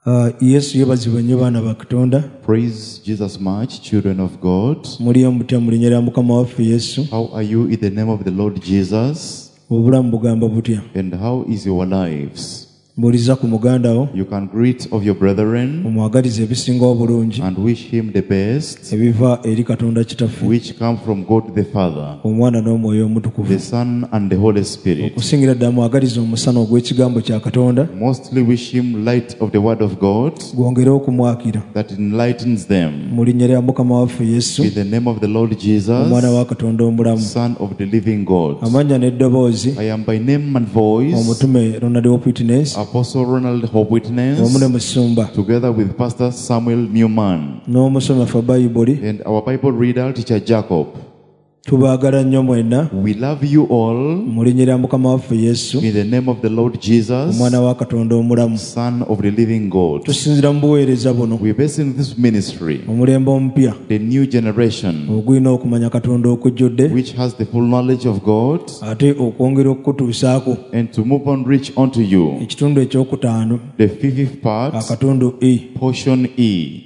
Yesu yebazibwe nnyo baana ba Katonda. Praise Jesus much, children of God. Muli mutya mu linnya lya Mukama waffe Yesu. How are you in the name of the Lord Jesus? Obulamu bugamba butya? And how is your lives? Mbuuliza ku muganda wo. You can greet of your brethren Omwagaliza ebisinga obulungi. and wish him the best, Ebiva eri Katonda Kitaffe. which come from God the Father, Omwana n'Omwoyo Omutukuvu. the Son and the Holy Spirit. Okusingira ddala mwagaliza omusana ogw'ekigambo kya Katonda. Mostly wish him light of the word of God Gwongere okumwakira. that enlightens them. Mu linnya lya Mukama waffe Yesu. In the name of the Lord Jesus, Omwana wa Katonda omulamu. Son of the living God. Amannya n'eddoboozi. I am by name and voice Omutume Ronald Witness. Apostle Ronald Hope Witness, Wamu ne musumba. together with Pastor Samuel Newman N'omusomi waffe Bayibuli. and our Bible reader, Teacher Jacob. Tubaagala nnyo mwenna. We love you all Mu linnya lya Mukama waffe Yesu. in the name of the Lord Jesus, Omwana wa Katonda omulamu. Son of the living God. Tusinzira mu buweereza buno. We base in this ministry Omulembe omupya the new generation ogulina okumanya Katonda okujjudde, which has the full knowledge of God, ate okwongera okukutuusaako and to move on reach unto you ekitundu ekyokutaano, the fifth part, akatundu E, portion E,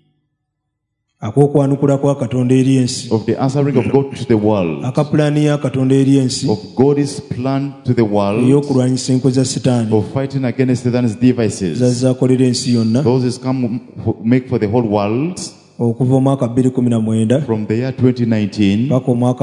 ak'okwanukula kwa Katonda eri ensi, of the answering of God to the world, akapulaani ya Katonda eri ensi of God's plan to the world, ey'okulwanyisa enko za Sitaani of fighting against Satan's devices. zazaakolera ensi yonna Those is come make for the whole world okuva omwaka 2019 from the year 2019 paka omwaka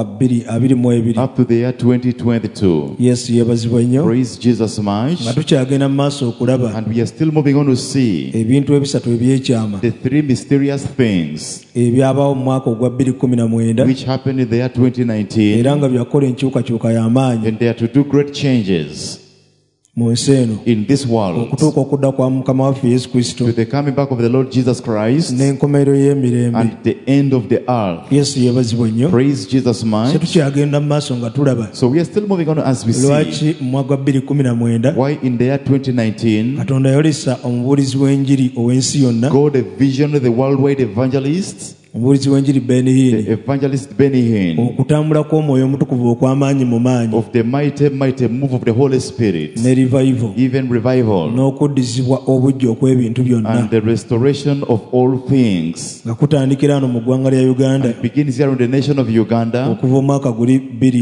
2022. up to the year 2022. Yesu yeebazibwa nnyo. Praise Jesus much. Nga tukyagenda mu maaso okulaba And we are still moving on to see ebintu ebisatu ebyekyama the three mysterious things ebyabaawo mu mwaka ogwa 2019 which happened in the year 2019, era nga byakola enkyukakyuka y'amaanyi and they are to do great changes mu nsi eno in this world okutuuka okudda kwa Mukama waffe Yesu Kristo to the coming back of the Lord Jesus Christ n'enkomerero y'emirembe. and the end of the earth. Yesu yeebazibwa nnyo. Praise Jesus much. Tukyagenda mu maaso nga tulaba So we are still moving on as we see lwaki mu mwaka gwa 2019 why in the year 2019 Katonda yolesa omubuulizi w'enjiri ow'ensi yonna, God envisioned the worldwide evangelist, omubuulizi w'enjiri Ben the Hinn, evangelist Benny Hinn, okutambula kw'omwoyo omutukuvu okw'amaanyi mu maanyi of the mighty move of the Holy Spirit, ne revival even revival, n'okuddizibwa obujja okw'ebintu byonna, and the restoration of all things. nga kutandikira hano mu ggwanga lya Uganda It begins here in the nation of Uganda okuva omwaka guli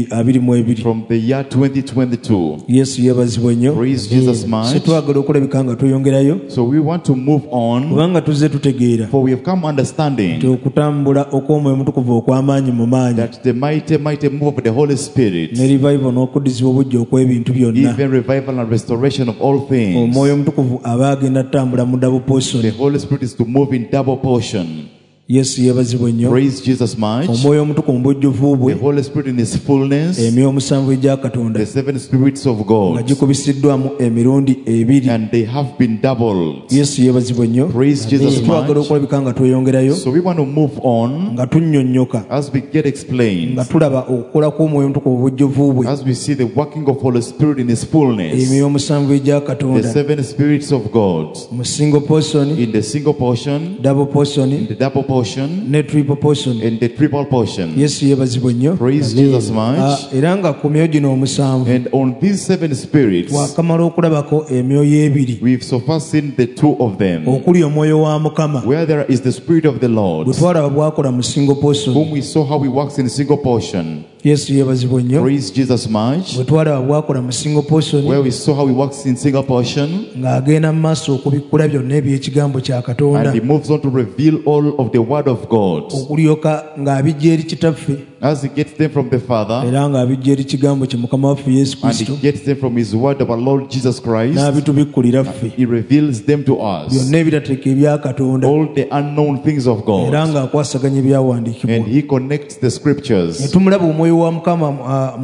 2022. from the year 2022. Yesu yeebazibwa nnyo. Praise Jesus much. Twagala okulabika nga tweyongerayo So we want to move on, kubanga tuzze tutegeera for we have come nti understanding okutambula okw'omwoyo omutukuvu okw'amaanyi mu maanyi that the mighty move of the Holy Spirit, ne revival n'okuddizibwa obujja okw'ebintu byonna, even revival and restoration of all things, omwoyo omutukuvu aba agenda tutambula mu double the portion. Holy Spirit is to move in double portion. Yesu yeebazibwa nnyo. Praise Jesus much. Omwoyo omutukuvu mu bujjuvu bwe, The Holy Spirit in His fullness, emyoyo omusanvu egya Katonda the seven spirits of nga God, gikubisiddwamu emirundi ebiri. and they have been doubled. Yesu yeebazibwa nnyo. Praise Jesus Twagala much. okulabika nga tweyongerayo So we want to move on nga tunnyonnyoka, as we get explained, nga tulaba okukola kw'omwoyo omutukuvu mu bujjuvu bwe, as we see the working of Holy Spirit in His fullness, emyoyo omusanvu egya the Katonda seven spirits of God mu single portion, in the single portion, double portion in the double portion, ne triple portion. and the triple portion. Yesu yeebazibwa nnyo. Praise Jesus much. Era nga ku myoyo gino omusanvu And on these seven spirits, twakamala okulabako emyoyo ebiri, we've so far seen the two of them, okuli omwoyo wa Mukama where there is the Spirit of the Lord, bwe twalaba bwakola mu single portion. whom we saw how He works in single portion. Yesu yeebazibwa nnyo. Praise Jesus much. Bwe twalaba bwakola mu single portion Where we saw how He works in single portion, ng'agenda mu maaso okubikkula byonna eby'ekigambo kya Katonda, and He moves on to reveal all of the Word of God, okulyoka ng'abijja eri Kitaffe as He gets them from the Father, era ng'abijja eri kigambo kye Mukama waffe Yesu and He Kristo gets them from His Word of our Lord Jesus Christ. n'abitubikkulira ffe, He reveals them to us, byonna ebitateeka ebya Katonda, all the unknown things of era God, ng'akwasaganya ebyawandiikibwa. and He connects the Ne Scriptures. tumulaba omwoyo wa Mukama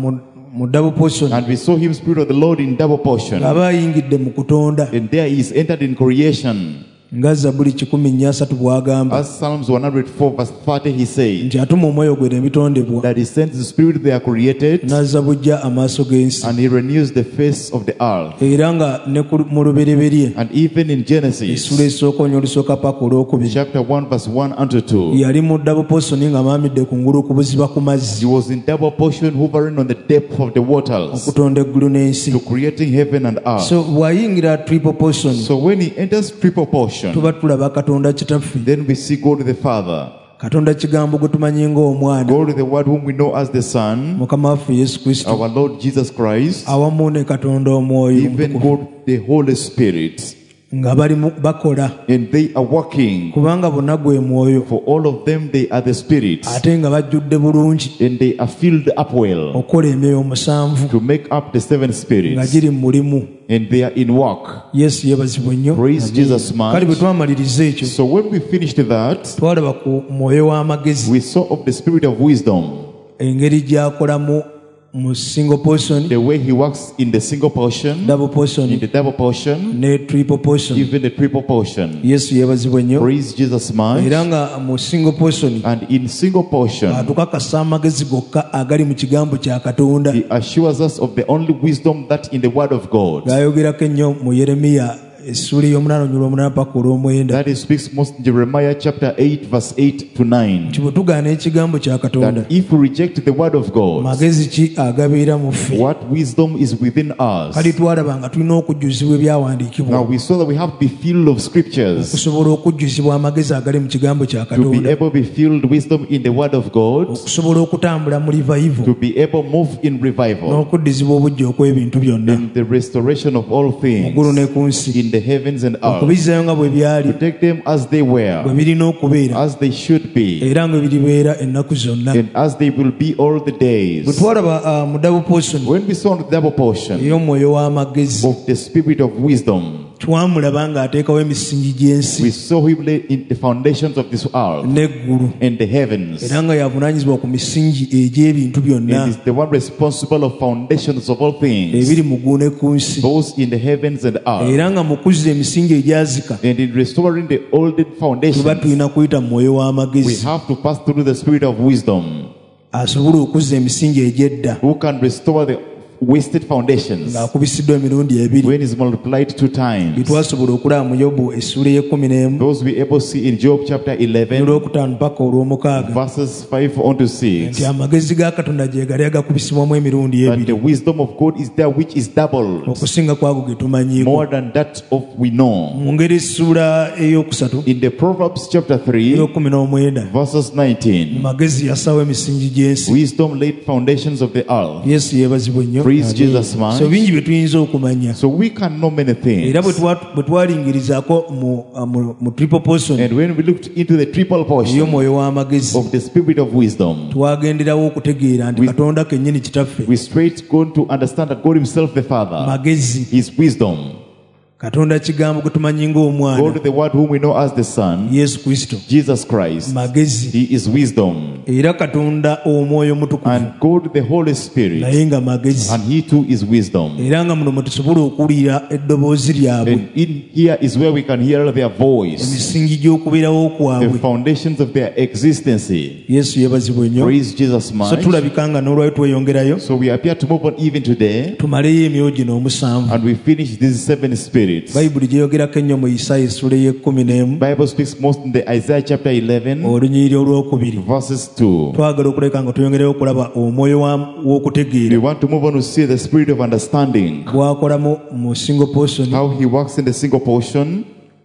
mu double portion And we saw Him, Spirit of the Lord, in double portion, ng'aba ayingidde mu kutonda, and there He is entered in creation. nga Zabbuli 130 bw'agamba As Psalms 104 verse 30 he says, nti atuma omwoyo gwe n'ebitondebwa that He sends the Spirit they are created, n'azza bujja amaaso g'ensi, and He renews the face of the earth. era nga ne mu lubereberye And even in Genesis essula esooka onyo olusooka paka olwokubiri chapter 1 verse 1 unto 2, yali mu double portion ng'amaamidde ku ngulu ku buziba ku He mazzi was in double portion, hovering on the depth of the waters, okutonda eggulu n'ensi. to creating heaven and earth. So bw'ayingira triple portion So when He enters triple portion, portion. tuba tulaba katonda kitaffe. Then we see God the Father. Katonda kigambo gwe tumanyi ng'omwana, God the Word whom we know as the Son, mukama waffe yesu kristo, our Lord Jesus Christ, awamu ne katonda omwoyo even omutukuvu, God the Holy Spirit. nga bali bakola, And they are working. kubanga bonna gwe mwoyo, For all of them, they are the spirits. ate nga bajjudde bulungi And they are filled up well okukola emyoyo omusanvu to make up the 7 nga spirits. giri mu mulimu. And they are in work. Yesu yeebazibwe nnyo. Praise Jesus Kale bwe much. twamaliriza ekyo, So when we finished that, twalaba ku mwoyo w'amagezi, we saw of the spirit of wisdom, engeri gy'akolamu mu single portion, the way he works in the single portion, double in portion the double portion, ne triple portion. even the triple portion. Yesu yeebazibwe nnyo. Praise Jesus much. Era nga mu single portion And in single portion, atukakasa amagezi gokka agali mu kigambo kya Katonda, he assures us of the only wisdom that in the word of God. g'ayogerako ennyo mu Yeremiya essula ey'omunaana onyolwa omunaana paka olw'omwenda, That he speaks most in Jeremiah chapter 8 verse 8 to 9. nti bwe tugaana ekigambo kya Katonda, That if we reject the word of God, magezi ki agabeera mu ffe? what wisdom is within us? Kale twalaba nga tulina okujjuzibwa Now ebyawandiikibwa we saw that we have to be filled of scriptures okusobola okujjuzibwa amagezi agali mu kigambo kya to be Katonda, able to be filled wisdom in the word of God, okusobola okutambula mu revival to be able to move in revival, n'okuddizibwa obujja okw'ebintu byonna in the restoration of all mu things, ggulu ne ku nsi, in the heavens and earth, okubizzayo nga bwe byali, to take them as they bwe were, birina okubeera, as they should be, era nga biribeera ennaku zonna. and as they will be all the Bwe days. twalaba mu double portion When we saw the double portion ey'omwoyo w'amagezi, of the spirit of wisdom, twamulaba ng'ateekawo emisingi we gy'ensi saw him lay in the foundations of this earth n'eggulu, and the heavens, era nga yavunaanyizibwa ku misingi egy'ebintu byonna and is the one responsible of foundations of all things, ebiri mu ggulu ne ku nsi, both in the heavens and earth. era nga mu kuzza emisingi egyazika And in restoring the olden tuba foundations, tulina kuyita mu mwoyo we w'amagezi have to pass through the spirit of wisdom, asobole okuzza emisingi egy'edda who can restore the wasted foundations ng'akubisiddwa emirundi ebiri, when it's multiplied 2 times. bitwasobola okulaba mu Yobu essula ey'ekumi Those we able to see in Job chapter 11 olwokutaano paka olw'omukaaga, verses 5 on to 6, nti amagezi ga Katonda gye gali agakubisibwamu emirundi that the ebiri wisdom of God is there which is doubled, okusinga ku ago ge tumanyiiko. more than that of we know. Mu ngeri essula ey'okusatu In the Proverbs chapter 3 ey'okumi n'omwenda, verses 19, magezi yasawo emisingi gy'ensi. wisdom laid foundations of the earth. Yesu yeebazibwe nnyo. Praise Jesus much. So bingi bye tuyinza okumanya, So we can know many things. era bwe twalingirizaako mu triple portion And when we looked into the triple portion ey'omwoyo w'amagezi, of the spirit of wisdom, twagenderawo okutegeera nti Katonda kennyini kitaffe we straight going to understand that God himself the Father, magezi, his wisdom, Katonda kigambo gwe tumanyi ng'omwana, God the Word whom we know as the Son, Yesu Kristo, Jesus Christ, magezi, he is wisdom, era Katonda omwoyo mutukuvu and God the Holy Spirit, naye nga magezi, and he too is wisdom. era nga muno mwe tusobola okuwulira eddoboozi lyabwe, And in here is where we can hear their voice, emisingi gy'okubeerawo the kwabwe. foundations of their existence. Yesu yeebazibwe nnyo. Praise Jesus So much. tulabika nga n'olwayo tweyongerayo So we appear to move on even today, tumaleyo emyoyo gino omusanvu. and we finish these 7 spirits. Bayibuli gyeyogerako ennyo mu Isaaya essula ey'ekumi n'emu Bible speaks most in the Isaiah chapter 11 olunyiriri olwokubiri. verses 2. Twagala okuleka nga tuyongereyo okulaba omwoyo We w'okutegeera want to move on to see the spirit of understanding, bw'akolamu mu single portion, how he works in the single portion,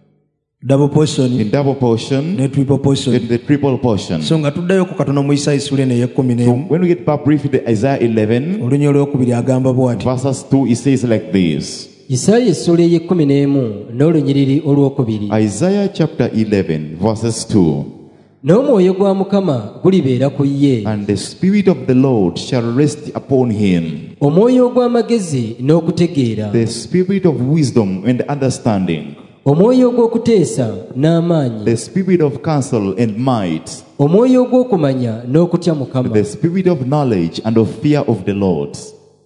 double portion in double portion, ne triple portion. in the triple portion. So nga tuddayo ku katono mu Isaaya essula eno ey'ekumi So n'emu when we get back briefly to Isaiah 11 olunyiriri olwokubiri agamba bw'ati: verses 2, it says like this. Isaaya essula ey'ekumi n'emu n'olunyiriri olwokubiri. Isaiah chapter 11 verses 2. N'omwoyo gwa Mukama gulibeera ku ye, And the spirit of the Lord shall rest upon him, omwoyo ogw'amagezi n'okutegeera, the spirit of wisdom and understanding, omwoyo ogw'okuteesa n'amaanyi, the spirit of counsel and might, omwoyo ogw'okumanya n'okutya Mukama. the spirit of knowledge and of fear of the Lord.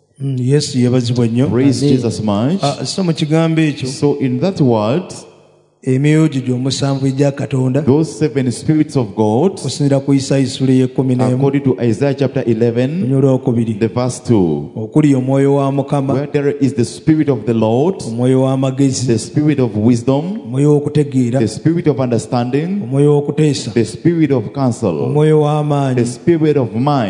Yesu yeebazibwe nnyo. Praise Amen. Jesus much. So mu kigambo ekyo So in that word, emyoyo gyo gy'omusanvu egya Katonda those 7 spirits of God, okusinziira ku Isaaya essula ey'ekumi n'emu according to Isaiah chapter 11, olunyiriri olwokubiri, the verse 2, okuli omwoyo wa Mukama, where there is the spirit of the Lord, omwoyo w'amagezi, the spirit of wisdom, omwoyo w'okutegeera, the spirit of understanding, omwoyo w'okuteesa, the spirit of counsel, omwoyo w'amaanyi, the spirit of might,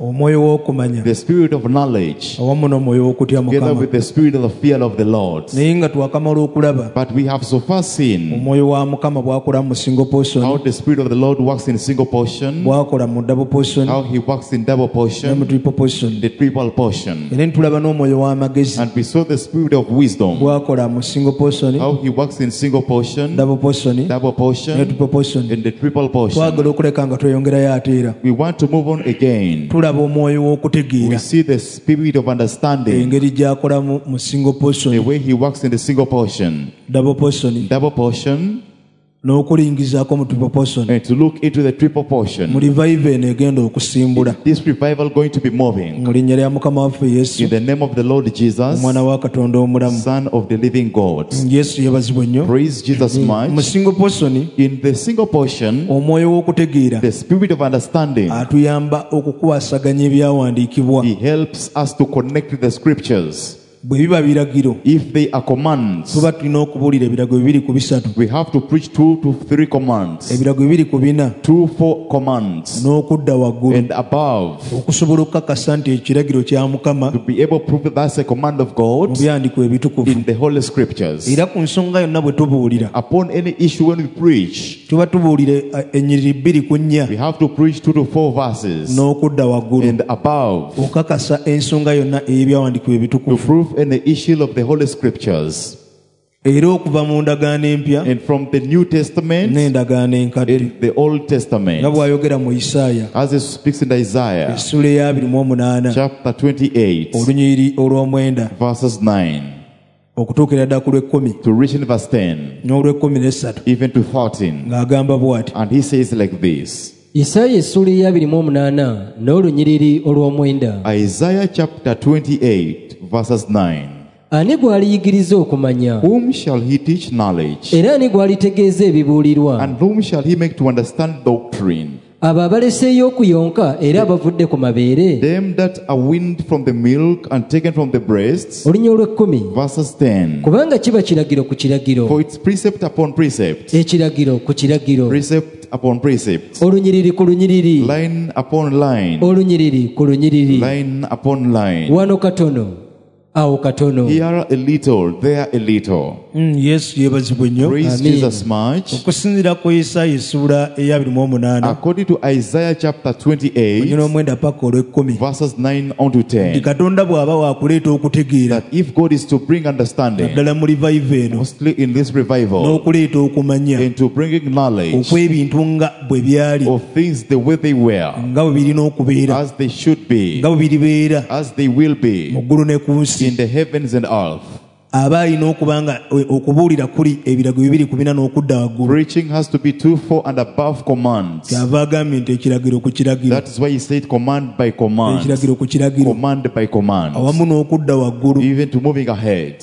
omwoyo w'okumanya the spirit of knowledge, awamu n'omwoyo w'okutya together Mukama. with the spirit of the fear of the Lord. Naye nga twakamala okulaba But we have so far seen omwoyo wa Mukama bw'akola mu single portion, how the spirit of the Lord works in single portion, bw'akola mu double portion how he works in double ne mu portion, triple portion. the triple portion. Era ne tulaba n'omwoyo w'amagezi And we saw the spirit of wisdom, bw'akola mu single portion, how he works in single portion, double portion double ne portion, triple portion. and the triple portion. Twagala okuleka nga tweyongerayo ate era We want to move on again. tulaba omwoyo We w'okutegeera see the spirit of understanding, engeri gy'akolamu mu single the portion, way he works in the single portion, double portion double portion, n'okulingizaako mu triple portion. and to look into the triple Mu portion. revival eno egenda okusimbula This revival going to be moving mu linnya lya Mukama waffe Yesu, in the name of the Lord Jesus, omwana wa Katonda omulamu. Son of the living God. Yesu yeebazibwe nnyo. Praise Jesus Mu much. single portion In the single portion, omwoyo w'okutegeera the spirit of understanding, atuyamba okukwasaganya ebyawandiikibwa. he helps us to connect with the scriptures. Bwe biba biragiro If they are commands, tuba tulina okubuulira ebirago 2 ku 3, we have to preach 2 to 3 commands, ebirago 2 ku 4 2 4 commands, n'okudda waggulu and above, okusobola okukakasa nti ekiragiro kya Mukama to be able to prove that that's a command of mu God byandiiko ebitukuvu. in the Holy Scriptures. Era ku nsonga yonna bwe tubuulira Upon any issue when we preach, tuba tubuulire ennyiriri 2 ku 4 we have to preach 2 to 4 verses, n'okudda waggulu and above, okakasa ensonga yonna ey'ebyawandiiko to ebitukuvu. prove any issue of the Holy Scriptures. Era okuva mu ndagaano empya And from the New Testament n'endagaano enkadde, and the Old nga Testament, bw'ayogera mu Isaaya as it speaks in Isaiah essula eya 28 chapter 28, olunyiriri olw'omwenda verses 9 okutuukira ddala ku lw'ekkumi to reach in verse 10, n'olw'ekkumi n'essatu even to 14. ng'agamba bw'ati: And he says like this, Isaaya essula eya 28 n'olunyiriri olw'omwenda. Isaiah chapter 28, verses 9. Ani gw'aliyigiriza okumanya? Whom shall he teach knowledge? Era ani gw'alitegeeza ebibuulirwa? And whom shall he make to understand doctrine? Abo abaleseeyo okuyonka era abavudde ku mabeere. Them that are weaned from the milk and taken from the breasts. Olunya olw'ekkumi. Verses 10. Kubanga kiba kiragiro ku kiragiro, For it's precept upon precept, ekiragiro ku kiragiro, precept upon precept, olunyiriri ku lunyiriri, line upon line, olunyiriri ku lunyiriri. line upon line. Wano katono, awo katono. Here a little, there a little. Yesu yeebazibwe nnyo. Praise Amen. Jesus much. Okusinziira ku Isaaya essula eya 28 According to Isaiah chapter 28, olunyira omwenda paka olw'ekkumi, verses 9 on to nti 10, Katonda bw'aba waakuleeta okutegeera that if God is to bring understanding, ddala mu revival eno mostly in this revival, n'okuleeta okumanya and to bringing knowledge okw'ebintu nga bwe byali, of things the way they were, nga bwe birina okubeera, as they should be, nga bwe biribeera as they will be, mu ggulu ne ku nsi, in the heavens and earth. aba alina okuba nga okubuulira kuli ebirago 2 ku 4 n'okudda waggulu. Preaching has to be 2, 4 and above commands. Kyava agambye nti ekiragiro ku kiragiro, That is why he said command by command, ekiragiro ku kiragiro, command by command, awamu n'okudda waggulu. even to moving ahead.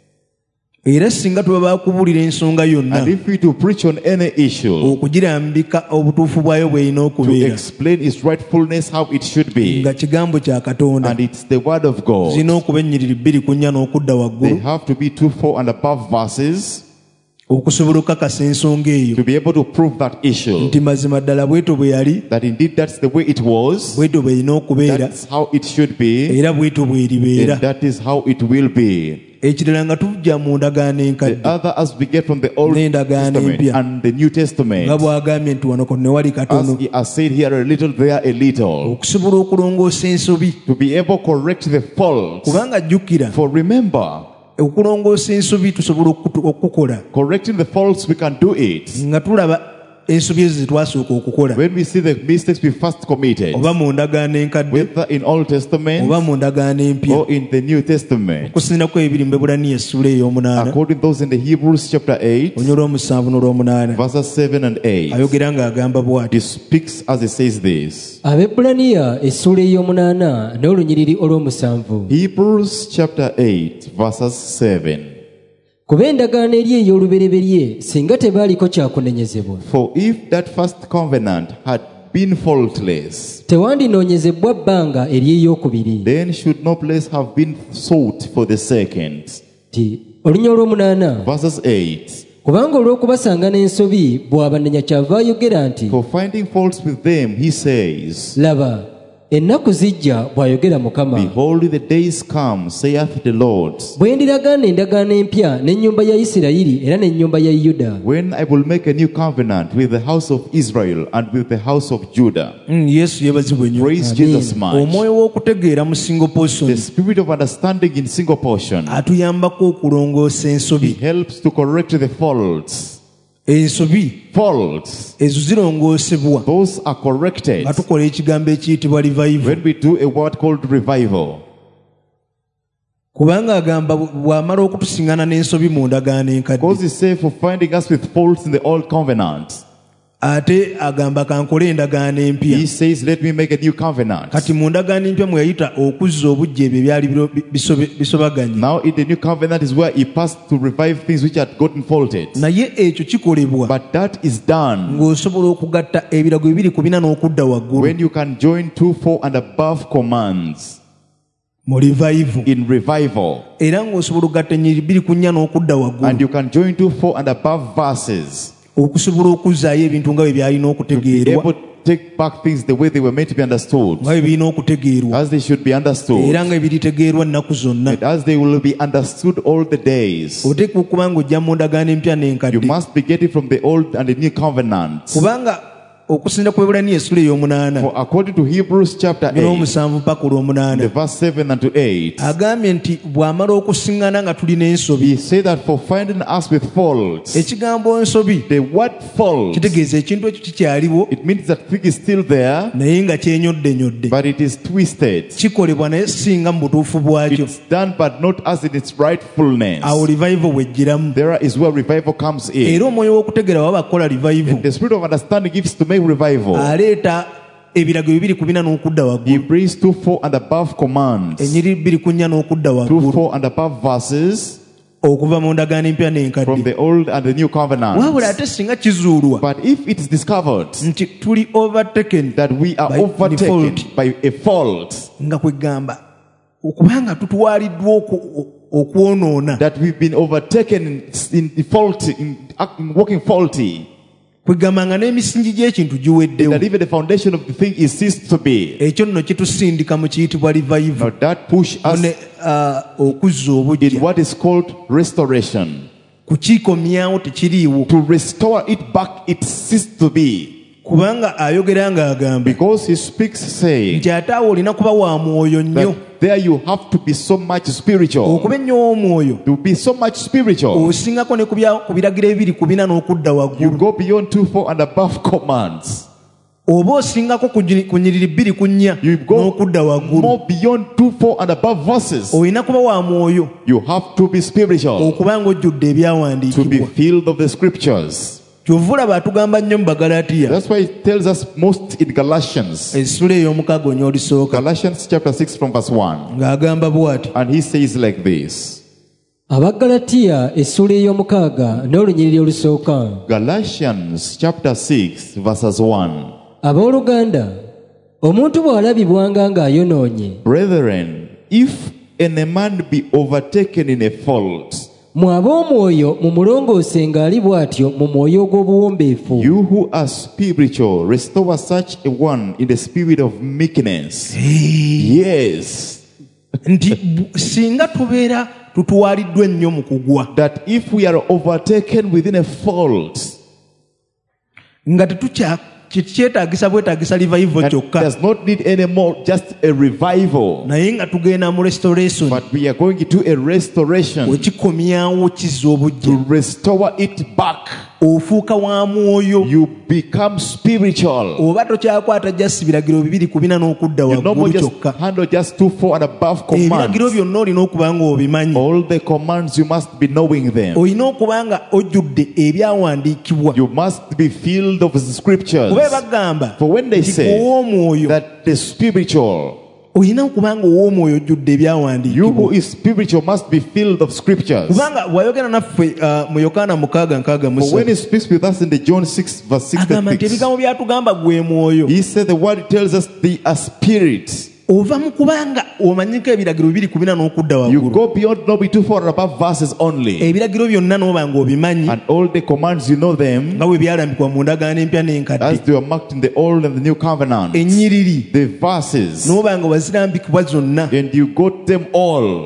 Era singa tuba bakubuulira ensonga yonna And if we to preach on any issue, okugirambika obutuufu bwayo bw'erina to okubeera, explain its rightfulness, how it should be, nga kigambo kya Katonda, and it's the word of God, zirina okuba ennyiriri 2 ku 4 n'okudda they waggulu, have to be 2, 4 and above verses okusobola okukakasa ensonga eyo to be able to prove that issue, nti mazima ddala bwetyo bwe yali, that indeed that's the way it was, bwetyo bw'erina okubeera, that's how it should be, era bwetyo bw'eribeera. and that is how it will be. Ekirala nga tujja mu ndagaano The enkadde other as we get from the Old n'endagaano Testament empya, and the New nga Testament, bw'agambye nti wano kono ne wali as katono, he has said here a little, there a little, okusobola okulongoosa ensobi. to be able to correct the faults. Kubanga jjukira, For remember, okulongoosa ensobi tusobola okukola correcting the faults, we can do it nga tulaba ensobi ezo zetwasooka okukola, when we see the mistakes we first committed, oba mu ndagaano enkadde whether in Old Testament oba mu ndagaano empya, or in the New Testament. okusinziirako ebiri mu Ebulaniya essula ey'omunaana According to those in the Hebrews chapter 8, olunya olw'omusanvu n'olw'omunaana, verses 7 and 8, ayogera ng'agamba bw'ati: he speaks as he says this. Abebulaniya essula ey'omunaana n'olunyiriri olw'omusanvu. Hebrews chapter 8, verses 7. Kuba endagaano eri ey'olubereberye singa tebaaliko kyakunenyezebwa, For if that first covenant had been faultless, tewandinoonyezebwa bbanga eri ey'okubiri. then should no place have been sought for the second. Olunya olw'omunaana. Verses 8. Kubanga olw'okubasanga n'ensobi bw'abanenya kyava ayogera nti, For finding faults with them, he says, laba, ennaku zijja bw'ayogera Mukama, Behold, the days come, saith the Lord, bwe ndiragaana endagaano empya n'ennyumba ya Isirayiri era n'ennyumba ya Yuda, when I will make a new covenant with the house of Israel and with the house of Judah. Yesu yebazibwe nnyo. Praise Jesus much. Omwoyo w'okutegeera mu single portion The spirit of understanding in single portion, atuyambako okulongoosa he ensobi. helps to correct the faults. Ensobi Faults, ezo zirongoosebwa those are corrected nga tukola ekigambo ekiyitibwa revival. when we do a word called revival. Kubanga agamba bw'amala okutusiŋŋana n'ensobi mu ndagaano enkadde, Because he said for finding us with faults in the old covenant, ate agamba kankole endagaano empya. he says, let me make a new covenant. Kati mu ndagaano empya mwe yayita okuzza obujja ebyo ebyali bisobaganye. Now in the new covenant is where he passed to revive things which had gotten faulted. Naye ekyo kikolebwa But that is done ng'osobola okugatta ebirago 2:4 n'okudda waggulu when you can join 2, 4 and above commands mu revival, in revival. era ng'osobola okugatta ennyiriri 2:4 n'okudda And waggulu you can join 2, 4 and above verses. okusobola okuzzaayo ebintu nga bwe byalina Be okutegeerwa, able to take back things the way they were meant to be understood, nga bwe birina okutegeerwa, as they should be understood, era nga biritegeerwa nnaku zonna. and as they will be understood all the days. Oteekwa okuba ng'ojja mu ndagaano empya You n'enkadde, must be getting from the old and the new covenant. kubanga okusinda ku Ebbulaniya essula ey'omunaana For according to Hebrews chapter 8, n'omusanvu paka the olw'omunaana, verse 7 and to 8, agambye nti bw'amala okusiŋŋana nga tulina ensobi. he said that for finding us with faults, Ekigambo ensobi the word fault, kitegeeza ekintu ekyo kikyaliwo it means that thing is still there, naye nga kyenyoddenyodde. but it is twisted. Kikolebwa naye singa mu butuufu bwakyo. It's done, but not as in its rightfulness. Awo revival bw'ejjiramu. There is where revival comes in. Era omwoyo w'okutegeera waba akola revival, And the spirit of understanding gives to make revival. aleeta ebirago 2:4 n'okudda He waggulu, brings 2, 4 and above commands, ennyiriri 2:4 n'okudda 2, waggulu, 4 and above verses okuva mu ndagaano empya from n'enkadde. the old and the new covenant. Wabula ate singa kizuulwa But if it is discovered nti tuli overtaken that we are by overtaken fault, by a fault, nga kwegamba okubanga tutwaliddwa okwonoona, that we've been overtaken in faulty, in walking faulty, kwegamba nga n'emisingi gy'ekintu giweddewo, that even the foundation of the thing is ceased to be. ekyo nno kitusindika mu kiyitibwa Now revival, that push us ne okuzza in obujja, what is called restoration. kukiikomyawo tekiriiwo, To restore it back, it ceased to be. kubanga ayogera ng'agamba Because he speaks saying nti ate awo olina kuba wa mwoyo nnyo, that there you have to be so much spiritual. okuba ennyo w'omwoyo To be so much spiritual. osingako ne ku biragiro 2:4 n'okudda You waggulu, go beyond 2, 4 and above commands. oba osingako ku nnyiriri 2:4 You go n'okudda waggulu, more beyond 2, 4 and above verses. olina kuba wa mwoyo You have to be spiritual okuba ng'ojjudde to be ebyawandiikibwa. filled of the scriptures. Kyova olaba atugamba nnyo mu Bagalatiya That's why it tells us most in Galatians. essula ey'omukaaga onyoolisooka Galatians chapter 6 from verse 1. ng'agamba bw'ati, And he says like this. Abagalatiya essula ey'omukaaga n'olunyiriri olusooka. Galatians chapter 6 verses 1. Abooluganda, omuntu bw'alabibwanga ng'ayonoonye, Brethren, if any man be overtaken in a fault, mmwe ab'omwoyo mumulongoose ng'ali bw'atyo mu mwoyo ogw'obuwombeefu. you who are spiritual, restore such a one in the spirit of meekness. Yes. nti singa tubeera tutwaliddwa ennyo mu kugwa, That if we are overtaken within a fault, nga kyetaagisa bwetaagisa revival that kyokka, does not need any more just a revival, naye nga tugenda mu restoration, but we are going to a restoration wekikomyawo kizza to obujja, restore it back. ofuuka wa mwoyo, You become spiritual. oba tokyakwata just biragiro 2:4 n'okudda You no more waggulu just kyokka. handle just 2, 4 and above Ebiragiro commands. byonna olina okuba nga obimanyi, All the commands you must be knowing them. olina okuba nga ojjudde ebyawandiikibwa. You must be filled of the scriptures. Kuba bagamba For when they nti say ow'omwoyo that the spiritual, olina okuba nga ow'omwoyo ojjudde you ebyawandiikibwa, who is spiritual must be filled of scriptures. kubanga bw'ayogera naffe mu Yokaana 6:6 For when he speaks with us in the John 6 verse agamba nti 66, ebigambo byatugamba gwe mwoyo, he said the word tells us they are spirits. ova mu kubanga omanyiko ebiragiro 2:4 n'okudda You waggulu. go beyond not be too far above verses only. Ebiragiro byonna n'obanga obimanyi And all the commands, you know them nga bwe byalambikwa mu ndagaano empya as n'enkadde. they are marked in the Old and the New Covenant. Ennyiriri The verses, n'obanga wazirambikibwa zonna. and you got them all.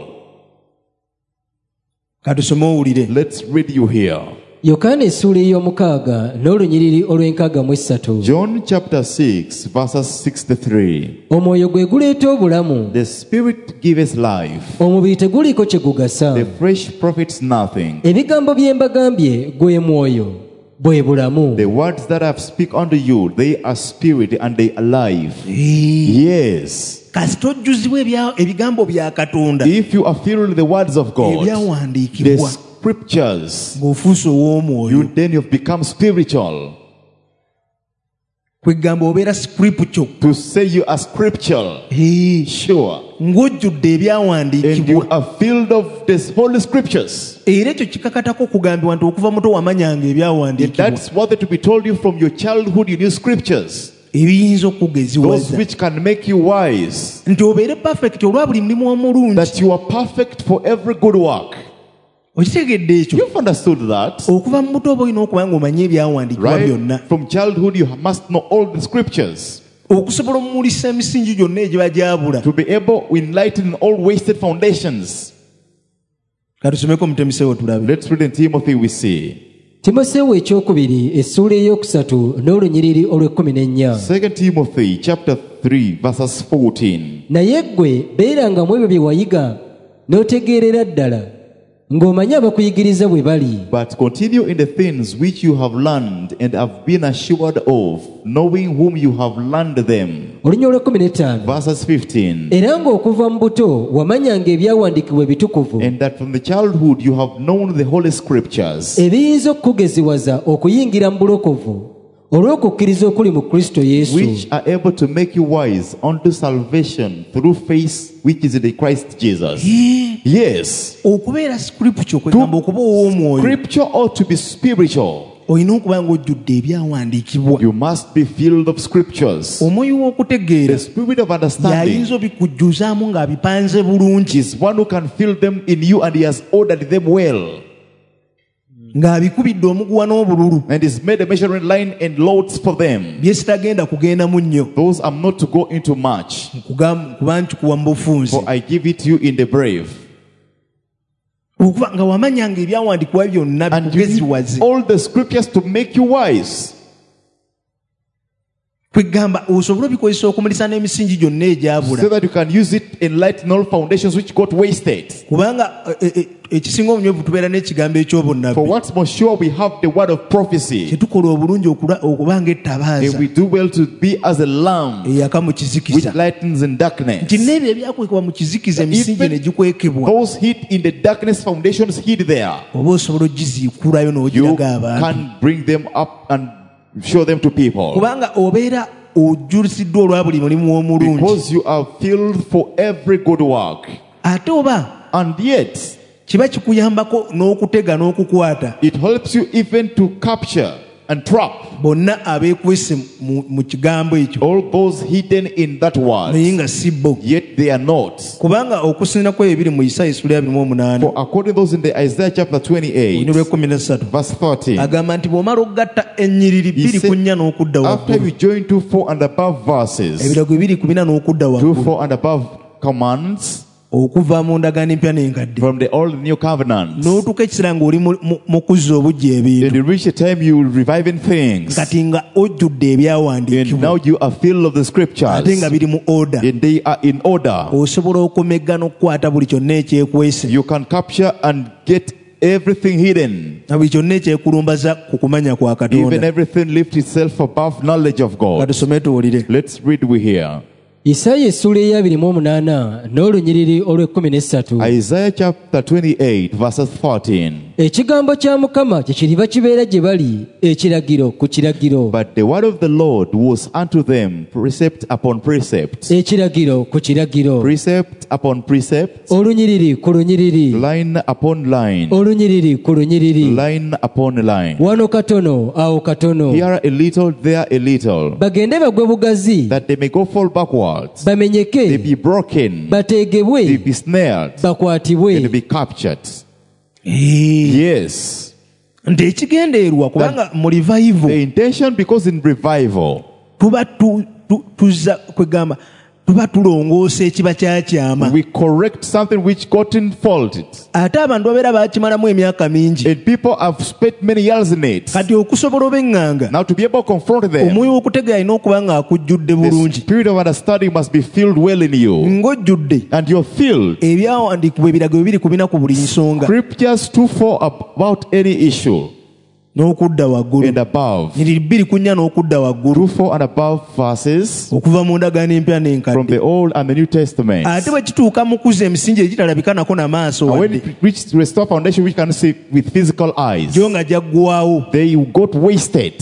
Katusome owulire. Let's read you here. Yokaana essuula ey'omukaaga n'olunyiriri olw'enkaaga mu essatu. John chapter 6, verses 63. Omwoyo gwe guleeta obulamu, The Spirit giveth life. omubiri teguliiko kye gugasa. The flesh profits nothing. Ebigambo bye mbagambye gwe mwoyo, bwe bulamu. The words that I have speak unto you, they are spirit and they are life. Yes. Kasita ojjuzibwa ebigambo bya Katonda If you are filled with the words of God, the ebyawandiikibwa scriptures, ng'ofuuse ow'omwoyo, then you've become spiritual. kwegamba obeera scriptural. To say you are scriptural, sure. Ng'ojjudde And you ebyawandiikibwa are filled of the holy scriptures. era ekyo kikakatako okugambibwa nti okuva muto wamanyanga ebyawandiikibwa That's what to be told you from your childhood. You knew scriptures, ebiyinza those okugeziwaza which can make you wise, nti obeere perfect olwa buli mulimu omulungi. that you are perfect for every good work. Okitegedde ekyo? You've understood that, Okuva mu buto oba olina okuba nga omanye ebyawandiikibwa byonna right? From childhood, you must know all the scriptures okusobola omumulisa emisingi gyonna egiba gyabula. to be able to enlighten all wasted foundations. Katusomeko mu Timoseewo tulabe. Let's read in Timothy. We see Timoseewo ekyokubiri essuula ey'okusatu n'olunyiriri olw'e14. 2 Timothy chapter 3, verses 14. Naye ggwe beeranga mu ebyo bye wayiga n'otegeerera ddala ng'omanyi abakuyigiriza bwe bali. But continue in the things which you have learned and have been assured of, knowing whom you have learned them. Olunya olw'e15. Verses 15. Era ng'okuva mu buto wamanyanga ebyawandiikibwa ebitukuvu And that from the childhood you have known the holy scriptures, ebiyinza okukugeziwaza okuyingira mu bulokovu olw'okukkiriza okuli mu Kristo Yesu. which are able to make you wise unto salvation through faith which is in Christ Jesus. Yes. Okubeera scriptural kwegamba okuba ow'omwoyo Scripture ought to be spiritual. olina okuba ng'ojjudde ebyawandiikibwa. You must be filled of scriptures. Omwoyo w'okutegeera The spirit of understanding y'ayinza obikujjuzaamu ng'abipanze bulungi, is one who can fill them in you, and he has ordered them well, ng'abikubidde omuguwa n'obululu. and he's made a measuring line and loads for them. Bye sitagenda kugendamu nnyo Those I'm not to go into much, kuba nkikuwa mu bufunze. for I give it to you in the brave. Okuba nga wamanyanga ebyawandiikibwa byonna And you need bikugeziwaze. all the scriptures to make you wise, Kwegamba osobola obikozesa okumulisa n'emisingi gyonna egyabula. so that you can use it enlighten all foundations which got wasted. Kubanga ekisinga obunywevu tubeera n'ekigambo For eky'obunnabbi. what's more sure, we have the word of prophecy, Kyetukola obulungi okuba and ng'ettabaaza we do well to be as a lamp eyaka mu which kizikiza. lightens in darkness. Nti n'ebyo ebyakwekebwa mu kizikiza emisingi Even ne gikwekebwa, those hid in the darkness, foundations hid there, oba osobola ogiziikulayo you n'ogiraga abantu. can bring them up and show them to people, Kubanga obeera ojjuliziddwa olwa buli mulimu omulungi. because you are filled for every good work. Ate oba And yet kiba kikuyambako n'okutega n'okukwata it helps you even to capture and trap bonna abeekwese mu kigambo ekyo, all those hidden in that word, naye nga si bo. yet they are not. Kubanga okusinziira ebiri mu Isaaya essula ya 28 For according to those in the Isaiah chapter 28, olulimi lw'e13 verse 30, agamba nti bw'omala okugatta ennyiriri he 2 said, ku 4 n'okudda after waggulu, you join 2, 4 and above verses, ebirago 2 ku 4 n'okudda 2, waggulu, 4 and above commands okuva mu ndagaano empya n'enkadde, from the old and new covenants, n'otuuka ekiseera ng'oli mu kuzza obujja ebintu, and you reach a time you will reviving things, kati nga ojjudde and ebyawandiikibwa now you are filled of the scriptures, ate nga biri mu order, and they are in order. osobola okumegga n'okukwata buli kyonna ekyekwese You can capture and get everything hidden, na buli kyonna ekyekulumbaza ku kumanya kwa even Katonda. everything lift itself above knowledge of God. Katusome tuwulire. Let's read we here. Isaaya essuula eya 28 n'olunyiriri olw'e13. Isaiah chapter 28 verses 13. Ekigambo kya Mukama kye kiriba kibeera gye bali, ekiragiro ku kiragiro, But the word of the Lord was unto them precept upon precept, ekiragiro ku kiragiro, precept upon precept, olunyiriri ku lunyiriri, line upon line, olunyiriri ku lunyiriri, line upon line. wano katono awo katono, Here a little, there a little, bagende bagwe bugazi that they may go fall backward cords. They bamenyeke be broken. They bateegebwe be snared. And bakwatibwe be captured. Eh, Yes. nti ekigendeerwa kubanga mu revival The intention, because in revival, tuba tuzza kwegamba tuba tulongoosa ekiba kyakyama we correct something which gotten faulted. ate abantu babeera bakimalamu emyaka mingi And people have spent many years in it. kati okusobola obeŋŋanga Now to be able to confront them, omwoyo w'okutegeera alina okuba ng'akujjudde the bulungi spirit of understanding must be filled well in you. ng'ojjudde And you're filled. ebyawandiikibwa ebiragiro biri kubina ku buli nsonga Scriptures 2:4 about any issue n'okudda waggulu and above. nyiri 2:4 n'okudda waggulu 2:4 and above verses okuva mu ndagaano empya from n'enkadde the Old and the New Testament. ate bwe kituuka mu kuza emisingi egitalabika nako na maaso And when wadde it reached restore foundation which can see with physical eyes, gyo nga gyaggwawo they got wasted.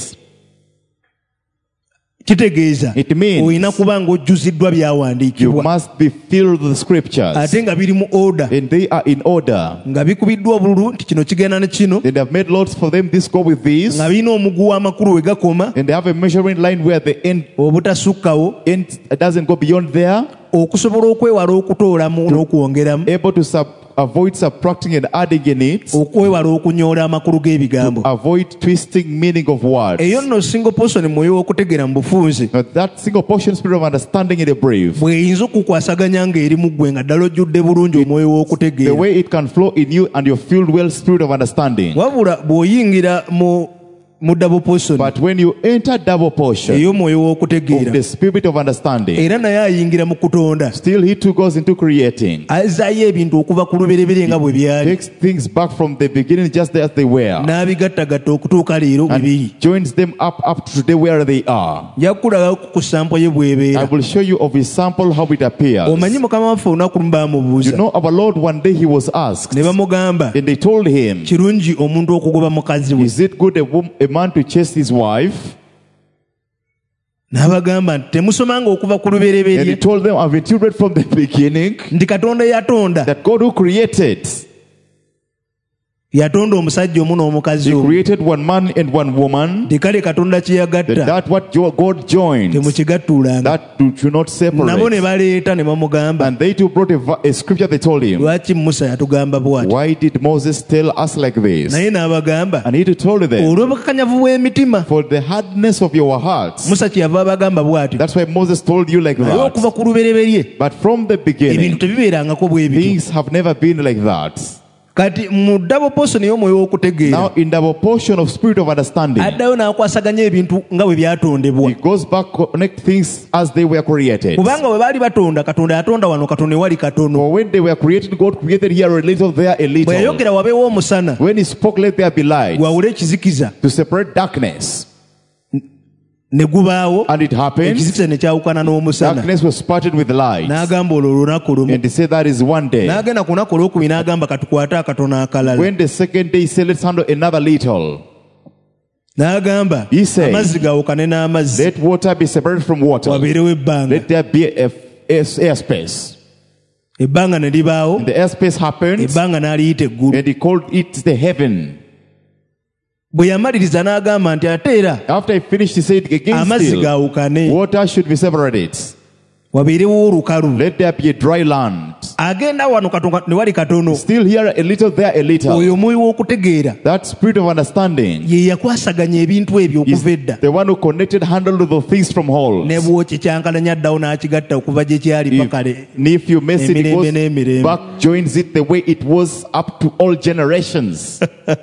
kitegeeza It means olina kuba ng'ojjuziddwa you byawandiikibwa must be filled with the scriptures. ate nga biri mu order And they are in order. nga bikubiddwa obululu nti kino kigenda ne kino And they have made lots for them, this go with this. nga birina omugu w'amakulu we gakoma And they have a measuring line where the end obutasukkawo doesn't go beyond there. okusobola okwewala okutoolamu n'okwongeramu Able to avoid subtracting and adding in it. okwewala okunyoola amakulu g'ebigambo Avoid twisting meaning of words. eyo nno single person mwoyo w'okutegeera mu bufunze Now, that single portion spirit of understanding in the brave, bw'eyinza okukwasaganya ng'eri mu ggwe nga ddala ojjudde bulungi omwoyo the w'okutegeera way it can flow in you and you're filled well spirit of understanding. wabula bw'oyingira mu double portion But when you enter double portion ey'omwoyo of w'okutegeera the spirit of understanding, era naye ayingira mu kutonda still he too goes into creating. azaayo ebintu okuva ku lubereberye nga bwe byali Takes things back from the beginning just as they were. n'abigattagatta okutuuka leero bwe biri And joins them up to today where they are. nja kukulagako ku sampo ye I bw'ebeera will show you of his sample how it appears. omanyi mukama waffe olunaku lumu You baamubuuza know, our Lord one day he was asked, ne bamugamba and they told him, kirungi omuntu okugoba mukazi we is it good a man to chase his wife? n'abagamba nti temusomanga okuva ku And he lubereberye told them, haven't you read from the beginning nti katonda yatonda that God who created, yatonda omusajja omu n'omukazi he omu created one man and one woman, nti kale katonda kye yagatta that what God joined, temukigattulanga that do not nabo ne separate. baleeta ne bamugamba And they too brought a scripture, they told him, lwaki musa yatugamba bw'ati why did Moses tell us like this? naye n'abagamba And he too told them, olw'obukakanyavu bw'emitima for the hardness of your hearts. musa kyeyava abagamba bw'ati That's why Moses told you like naye that. okuva ku lubereberye But from the ebintu beginning, tebibeerangako bwe bityo things have never been like that. kati mu double portion y'omwoyo w'okutegeera Now, in the portion of spirit of understanding, addayo n'akwasaganya ebintu nga bwe byatondebwa it goes back, connect things as they were created. kubanga bwe baali batonda katonda yatonda wano katonda ewali katono For when they were created, God created here a little, there a bwe little. yayogera wabeewo omusana When He spoke, let there be light, gwawule ekizikiza to separate darkness. ne gubaawo And it happened, ekizikiza ne kyawukana n'omusana darkness was parted with light. n'agamba olwo olunaku lumu And He said that is one day. n'agenda ku lunaku olwokubiri n'agamba katukwate akatono akalala When the second day He said, let's handle another little. n'agamba He said, amazzi gawukane n'amazzi let water be separated from water. wabeerewo ebbanga Let there be a airspace. ebbanga ne libaawo And the airspace happened, ebbanga n'aliyita eggulu and He called it the heaven. bwe yamaliriza n'agamba nti ate era After He finished, He said again amazzi still, gawukane water should be separated. wabeerewo olukalu Let there be a dry land. agenda wano ne wali katono Still here a little, there a little. oyo omwoyo w'okutegeera That spirit of understanding ye yakwasaganya ebintu ebyo is okuva edda the one who connected, handled the things from whole. ne bw'okikyankalanya addawo n'akigatta okuva gye kyali pakale And if you mess it, it emirembe n'emirembe goes back, joins it the way it was up to all generations.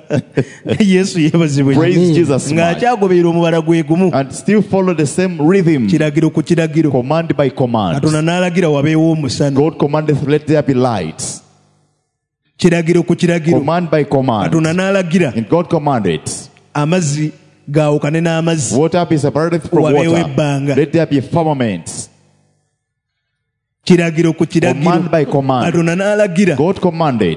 yesu yeebazibwe Praise Jesus. man. ng'akyagoberera omubala gwe gumu And still follow the same rhythm, kiragiro ku kiragiro command by command. katonda n'alagira wabeewo omusana God commandeth, let there be light. kiragiro ku kiragiro Command by command. katonda n'alagira And God commanded, amazzi gaawukane n'amazzi water be separated from wabeewo water. ebbanga Let there be a firmament. kiragiro ku kiragiro Command by command. katonda n'alagira God commanded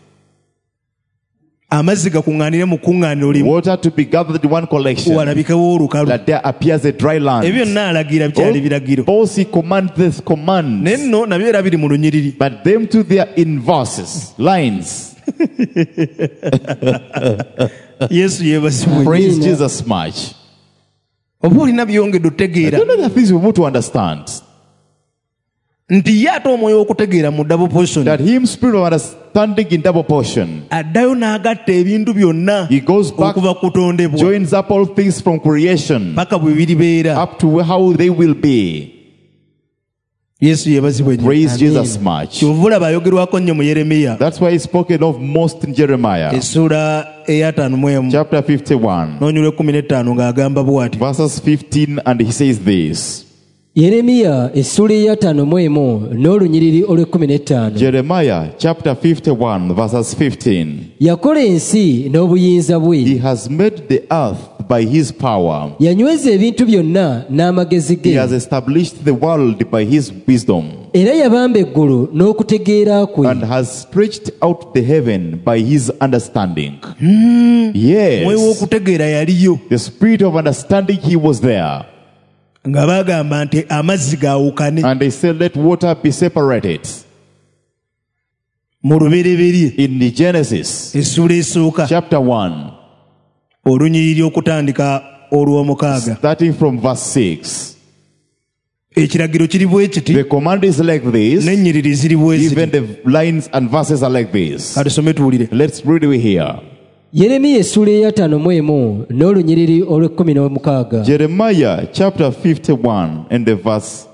amazzi gakuŋŋaanire mu kuŋŋaaniro limu water to be gathered in one collection, walabikewo olukalu that there appears a dry land. ebyo byonna alagira bikyali biragiro Both He commandeth commands, naye nno nabyo era biri mu lunyiriri but them too they are in verses, lines. yesu yeebazibwe Praise Jesus much. oba olina byongedde I otegeera don't know the things we want to understand. nti ye ate omwoyo w'okutegeera mu double portion that him spirit of understanding in double portion, addayo n'agatta ebintu byonna he goes back, okuva ku kutondebwa joins up all things from creation paka bwe biribeera. up to how they will be. Yesu yebazibwe nnyo. Praise Jesus much. Kyova olaba ayogerwako nnyo mu Yeremiya That's why it's spoken of most in Jeremiah. essula eya 51 Chapter 51, n'onyula 15 ng'agamba bw'ati. verses 15, and he says this. yeremiya essula eya 51 n'olunyiriri olw'15. Jeremiah chapter 51, verses 15. yakola ensi n'obuyinza He bwe, has made the earth by his power. yanyweza ebintu byonna n'amagezi He ge, has established the world by his wisdom, era yabamba eggulu n'okutegeera kwe. and has stretched out the heaven by his understanding. Omwoyo Yes, w'okutegeera yaliyo the spirit of understanding, he was there. nga bagamba nti amazzi gaawukane And they said, let water be separated. mu lubereberye In the Genesis essula esooka chapter 1, olunyiriri okutandika olw'omukaaga. starting from verse 6. Ekiragiro kiri bwe kiti The command is like this, n'ennyiriri ziri bwe even ziti. the lines and verses are like this. Katusome tuwulire. Let's read it here. yeremiya essula eya 51 n'olunyiriri olw'16. Jeremiah chapter 51 and the verse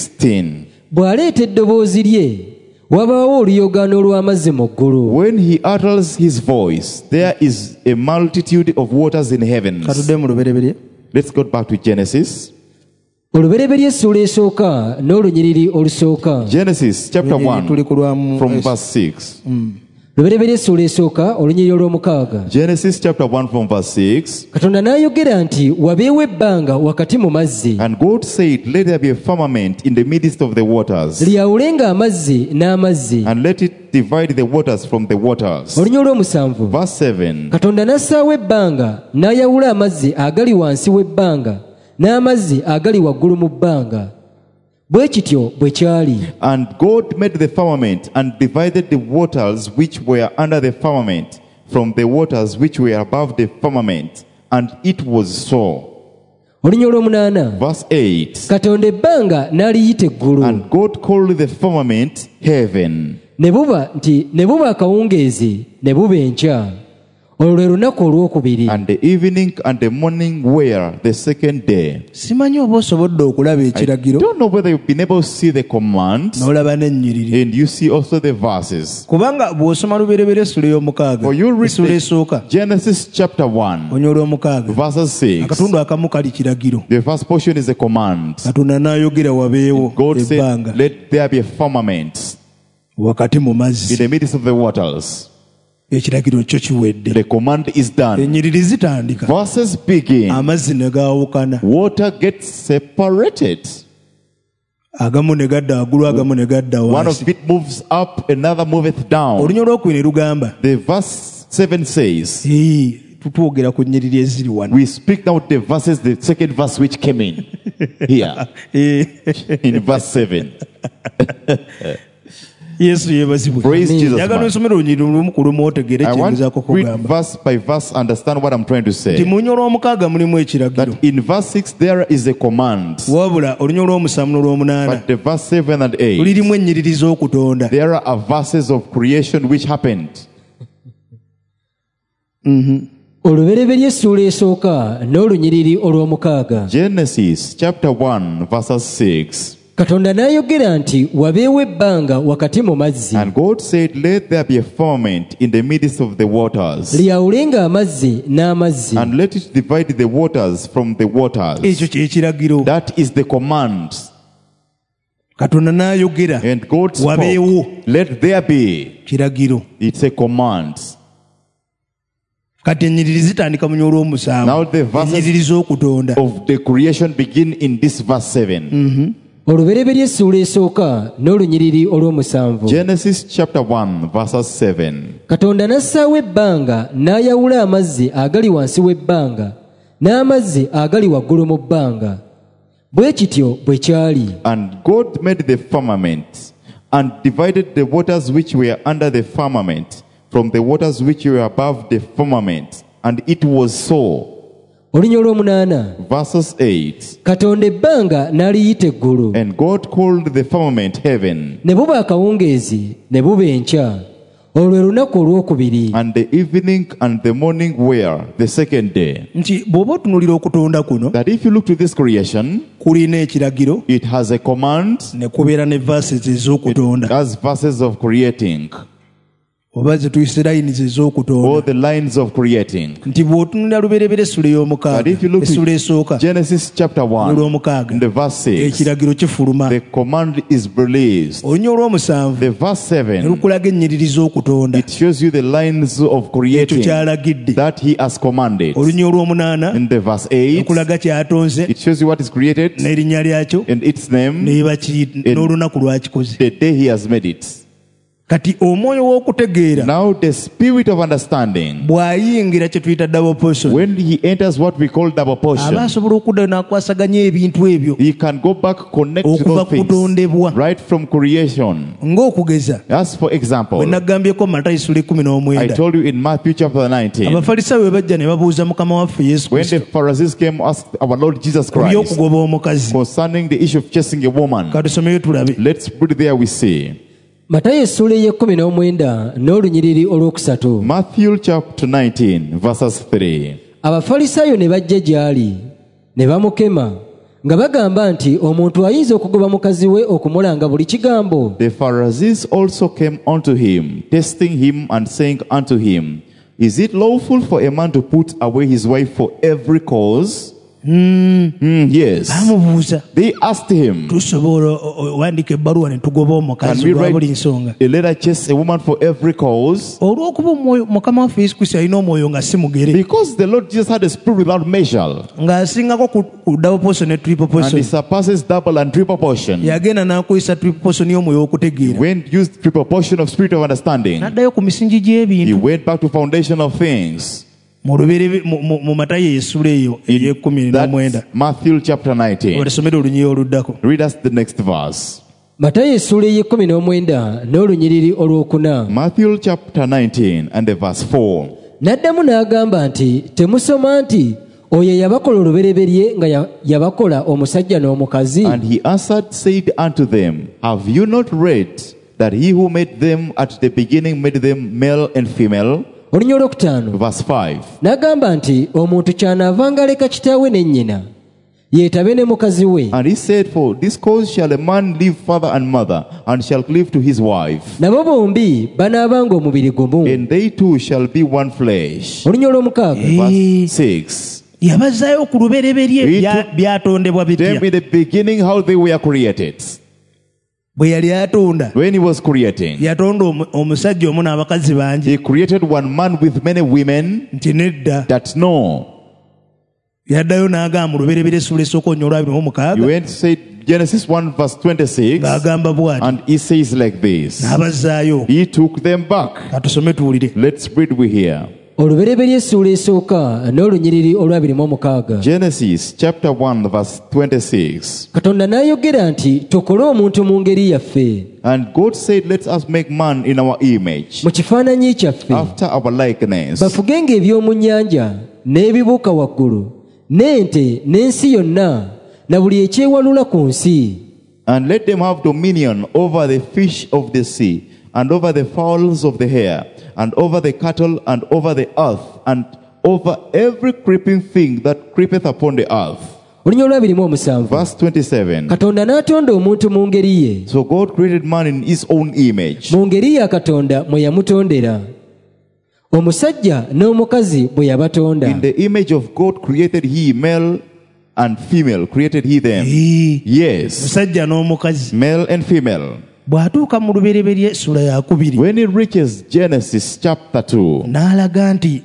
16. bw'aleeta eddoboozi lye, wabaawo oluyogaano olw'amazzi mu ggulu. When he utters his voice, there is a multitude of waters in heavens. Katudde mu lubereberye. Let's go back to Genesis. olubereberye essula esooka n'olunyiriri olusooka. Genesis chapter Tuli 1 ku lwamu from verse 6. lubereberye essula esooka olunyiriri olw'omukaaga. Genesis chapter 1 from verse 6. katonda n'ayogera nti wabeewo ebbanga wakati mu mazzi, And God said, let there be a firmament in the midst of the waters, lyawulenga amazzi n'amazzi. and let it divide the waters from the waters. olunya olw'omusanvu. Verse 7. katonda n'assaawo ebbanga n'ayawula amazzi agali wansi w'ebbanga n'amazzi agali waggulu mu bbanga. bwe kityo bwe kyali. And God made the firmament and divided the waters which were under the firmament from the waters which were above the firmament. And it was so. olunya olw'omunaana. Verse 8. katonda ebbanga n'aliyita eggulu. And God called the firmament heaven. ne buba akawungeezi ne buba enkya. olwo lwe lunaku olwokubiri. And the evening and the morning were the second day. Simanyi oba osobodde okulaba I ekiragiro don't know whether you've been able to see the commands n'olaba n'ennyiriri. and you see also the verses. Kubanga bw'osoma lubereberye essula ey'omukaaga For you read essula esooka Genesis chapter 1 olunya olw'omukaaga verses 6. akatundu akamu kali kiragiro. The first portion is a command. Katonda n'ayogera wabeewo God said, ebbanga let there be a firmament wakati mu in mazzi. the midst of the waters. Ekiragiro kyo kiwedde. The command is done. Ennyiriri zitandika Verses begin. amazzi ne gaawukana, Water gets separated. agamu ne gadda waggulu agamu ne gadda One wansi. of it moves up, another moveth down. olunya olwokubiri ne lugamba The verse 7 says, tutwogera ku nnyiriri eziri wano. we speak now the verses, the second verse which came in here in verse 7. Yesu yeebazibwe. Praise Jesus. Njagala Man. nsomera olunyiriri olumu ku lumu otegeere I want kyengezaako to read kugamba verse by verse, understand what I'm trying to nti say. mu lunya olw'omukaaga mulimu ekiragiro, That in verse 6 there is a command, wabula olunya olw'omusanvu n'olw'omunaana but the verse 7 and 8 lulirimu ennyiriri z'okutonda. there are verses of creation which happened. olubereberye essula esooka n'olunyiriri olw'omukaaga. Genesis chapter 1 verses 6. katonda n'ayogera nti wabeewo ebbanga wakati mu mazzi, And God said, let there be a firmament in the midst of the waters, lyawulenga amazzi n'amazzi. and let it divide the waters from the waters. Ekyo ky'ekiragiro. That is the command. Katonda n'ayogera And God wabeewo, spoke, let there be. kiragiro. It's a command. Kati ennyiriri zitandika mu Now olw'omusanvu, the verses ennyiriri z'okutonda. of the creation begin in this verse 7. olubereberye essula esooka n'olunyiriri olw'omusanvu. Genesis chapter 1 verses 7. katonda n'assaawo ebbanga n'ayawula amazzi agali wansi w'ebbanga n'amazzi agali waggulu mu bbanga. bwe kityo bwe kyali. And God made the firmament and divided the waters which were under the firmament from the waters which were above the firmament. And it was so. olunya olw'omunaana. Verses 8. Katonda ebbanga n'aliyita eggulu, And God called the firmament heaven, ne buba akawungeezi ne buba enkya. Olwo lwe lunaku olwokubiri. and the evening and the morning were the second day. nti bw'oba otunuulira okutonda kuno That if you look to this creation, kulina ekiragiro it has a command, ne kubeera ne verses it ez'okutonda has verses of creating, oba ze tuyise layiniz or ez'okutonda. the lines of creating. nti bw'otunulira luberebere essula But ey'omukaaga if you look essula to esooka Genesis chapter 1, olw'omukaaga in the verse 6, ekiragiro kifuluma. the command is released. olunya olw'omusanvu The verse ne 7, lukulaga ennyiriri z'okutonda it shows you the lines of ekyo creating kyalagidde. that he has commanded. olunya olw'omunaana In the verse 8, lukulaga kyatonze it shows you what is created n'erinnya lyakyo and its name, n'olunaku lwakikoze. the day he has made it. kati omwoyo w'okutegeera Now the spirit of understanding, bw'ayingira kye tuyita double portion, when he enters what we call double aba portion, asobola okuddayo n'akwasaganya ebintu ebyo he can go back, connect to okuva those things kutondebwa. right from creation. ng'okugeza As for bwe example, naggambyeko Matayo essula I 19, told you in Matthew chapter 19, abafalisaayo bwe bajja ne babuuza mukama waffe Yesu when the Kristo Pharisees came to ask our Lord Jesus ku Christ by'okugoba omukazi. concerning the issue of chasing a woman. Katusomeyo tulabe. Let's put it there, we see. Matayo essula ey'e19 n'olunyiriri olwokusatu. Matthew chapter 19, verses 3. Abafalisaayo ne bajja gy'ali ne bamukema nga bagamba nti omuntu ayinza okugoba mukazi we okumulanga buli kigambo. The Pharisees also came unto him, testing him and saying unto him, Is it lawful for a man to put away his wife for every cause? Yes. bamubuuza They asked him, tusobola owandiika ebbaluwa ne tugoba Can omukazi we olwa buli write nsonga. a letter chase a woman for every cause? olw'okuba omwoyo mukama waffe Yesu Kristo alina omwoyo nga si mugere, Because the Lord Jesus had a spirit without measure, ng'asingako ku double portion ne triple and portion. he surpasses double and triple portion. yagenda n'akozesa triple portion y'omwoyo w'okutegeera, When used triple portion of spirit of understanding, n'addayo ku misingi he gy'ebintu. went back to foundation of things. mu Matayo essula eyo ey'e19. That's Matthew chapter 19. Otusomere olunyi oluddako. Read us the next verse. Matayo essula ey'e19 n'olunyiriri olwokuna. Matthew chapter 19 and the verse 4. N'addamu n'agamba nti temusoma nti oyo yabakola olubereberye nga yabakola omusajja n'omukazi. And he answered, said unto them, Have you not read that he who made them at the beginning made them male and female? Olunya olwokutaano. Verse 5. N'agamba nti omuntu kyanaavanga aleka kitaawe ne nnyina yeetabe ne mukazi we, And he said, For this cause shall a man leave father and mother, and shall cleave to his wife, nabo bombi banaabanga omubiri gumu. and they two shall be one flesh. Olunya olw'omukaaga. Verse 6. Yabazaayo ku lubereberye He took byatondebwa Them bitya. in the beginning how they were created. bwe yali atonda, When he was creating, yatonda omusajja omu n'abakazi bangi, he created one man with many women. nti nedda. That no. Yaddayo n'agamba mu lubereberye essula esooka olunya You olw'abiri went to say Genesis 1 verse 26, ng'agamba bw'ati, and he says like this. n'abazaayo. He took them back. Katusome tuwulire. Let's read we here. Olubereberye essula esooka n'olunyiriri olw'26. Genesis chapter 1 verse 26. Katonda n'ayogera nti tukole omuntu mu ngeri yaffe, And God said, Let us make man in our image, mu kifaananyi kyaffe, after our likeness, bafugenga eby'omu nnyanja n'ebibuuka waggulu n'ente n'ensi yonna na buli ekyewalula ku nsi. and let them have dominion over the fish of the sea, and over the fowls of the air, and over the cattle, and over the earth, and over every creeping thing that creepeth upon the earth. Olunya olw'27. Verse 27. Katonda n'atonda omuntu mu ngeri ye, So God created man in his own image. mu ngeri ya Katonda mwe yamutondera. Omusajja n'omukazi bwe yabatonda. In the image of God created he, male and female created he them. Yes, Musajja n'omukazi. male and female. Bw'atuuka mu lubereberye essula ya 2, When it reaches Genesis chapter 2, n'alaga nti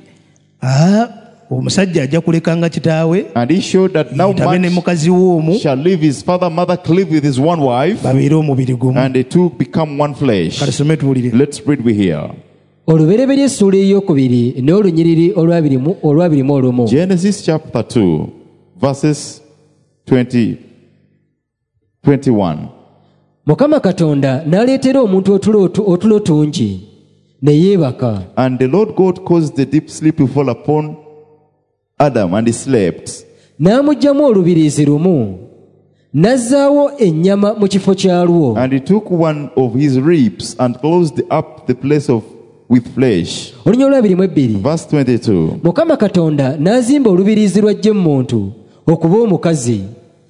omusajja ajja kulekanga kitaawe, and he showed that now yitabe ne man mukazi w'omu, shall leave his father, mother, cleave with his one wife, babeere omubiri gumu. and the two become one flesh. Katusome tuwulire. Let's read we here. Olubereberye essula ey'okubiri n'olunyiriri olw'21. Genesis chapter 2, verses 20, 21. Mukama Katonda n'aleetera omuntu otulo tungi ne yeebaka. And the Lord God caused the deep sleep to fall upon Adam, and he slept. n'amuggyamu olubiriizi lumu n'azzaawo ennyama mu kifo kyalwo And he took one of his ribs and closed up the place with flesh. olunya olwabirimu ebbiri. Verse 22. Mukama Katonda n'azimba olubiriizi lw'ajje mu muntu okuba omukazi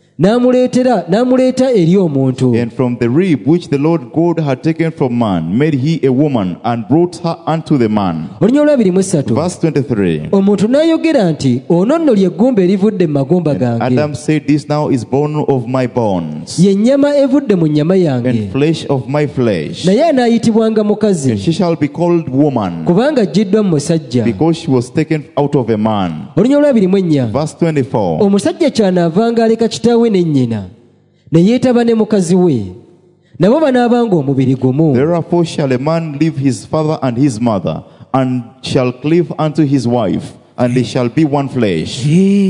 n'amuleeta eri omuntu. And from the rib which the Lord God had taken from man, made he a woman and brought her unto the man. olunya olwabirimu essatu. Verse 23. Omuntu n'ayogera nti ono nno ly'eggumba erivudde mu magumba gange, Adam said, This now is bone of my bones, ye nnyama evudde mu nnyama yange, and flesh of my flesh. naye anaayitibwanga mukazi And she shall be called woman, kubanga aggiddwa mu musajja. because she was taken out of a man. olunya olwabirimu ennya. Verse 24. Omusajja ky'anaavanga aleka kitaawe ne nnyina ne yeetaba ne mukazi we, nabo banaabanga omubiri gumu. Therefore shall a man leave his father and his mother, and shall cleave unto his wife, and they shall be one flesh.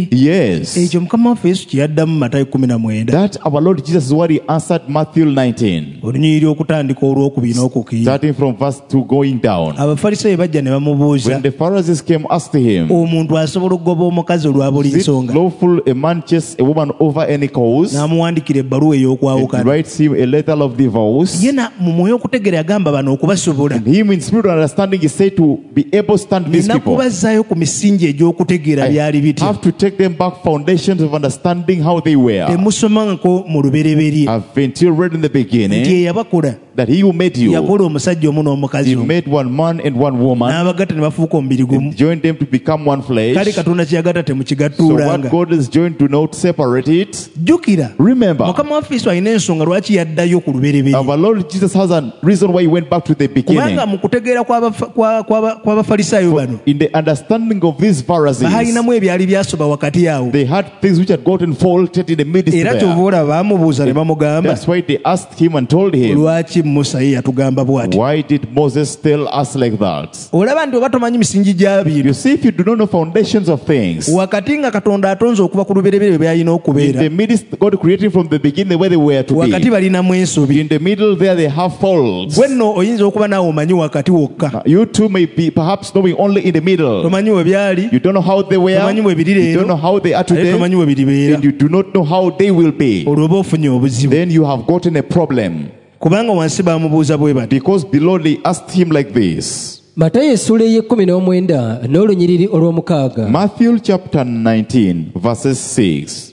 Yes. ekyo mukama waffe yesu kye yaddamu mu Matayo 19 That our Lord Jesus is what he answered Matthew 19, olunyiriri okutandika olwokubiri n'okukiri. starting from verse 2 going down. Abafalisaayo bajja ne bamubuuza, When the Pharisees came, asked him, omuntu asobola okugoba omukazi olwa buli Is it nsonga? lawful a man chase a woman over any cause? n'amuwandikira ebbaluwa It ey'okwawukana. writes him a letter of divorce. ye mu mwoyo okutegeera yagamba bano okubasobola. And him in spirit of understanding is said to be able to stand these nina people. kubazzaayo ku misingi egy'okutegeera I byali bitya. have to take them back foundations of understanding how they were. temusomangako mu lubereberye I've been till read in the nti beginning eyabakola that he who made you, yakola omusajja omu n'omukazi he omu, made one man and one woman, n'abagatta ne bafuuka omubiri gumu. and joined them to become one kale flesh. katonda kyeyagatta So temukigattulanga. what God has joined, do not separate it. jjukira Remember, mukama waffe yesu alina ensonga lwaki yaddayo ku lubereberye. our Lord Jesus has a reason why he went back to the beginning. kubanga mu kutegeera kw'abafalisaayo bano In the understanding of these Pharisees, baalinamu ebyali byasoba wakati awo, they had things which had gotten faulted in the midst era there. kyova olaba baamubuuza ne bamugamba, That's why they asked him and told him, lwaki musa ye yatugamba bw'ati? why did Moses tell us like that? olaba nti oba tomanyi misingi gya bintu, You see, if you do not know foundations of things, wakati nga katonda atonze okuva ku lubereberye bwe byalina in okubeera, the midst, God created from the beginning where they were to wakati be. balinamu ensobi. In the middle there they have faults. gwe nno oyinza okuba naawe omanyi wakati wokka, You too may be perhaps knowing only in the middle. tomanyi we byali, You don't know how they were. tomanyi we biri You don't know leero, how they are ate today. tomanyi we biribeera. And you do not know how they will be. olwo oba ofunye obuzibu, Then you have gotten a problem. kubanga wansi baamubuuza bwe bati. Because below they asked him like this. Matayo essula ey'e19 n'olunyiriri olw'omukaaga. Matthew chapter 19 verses 6.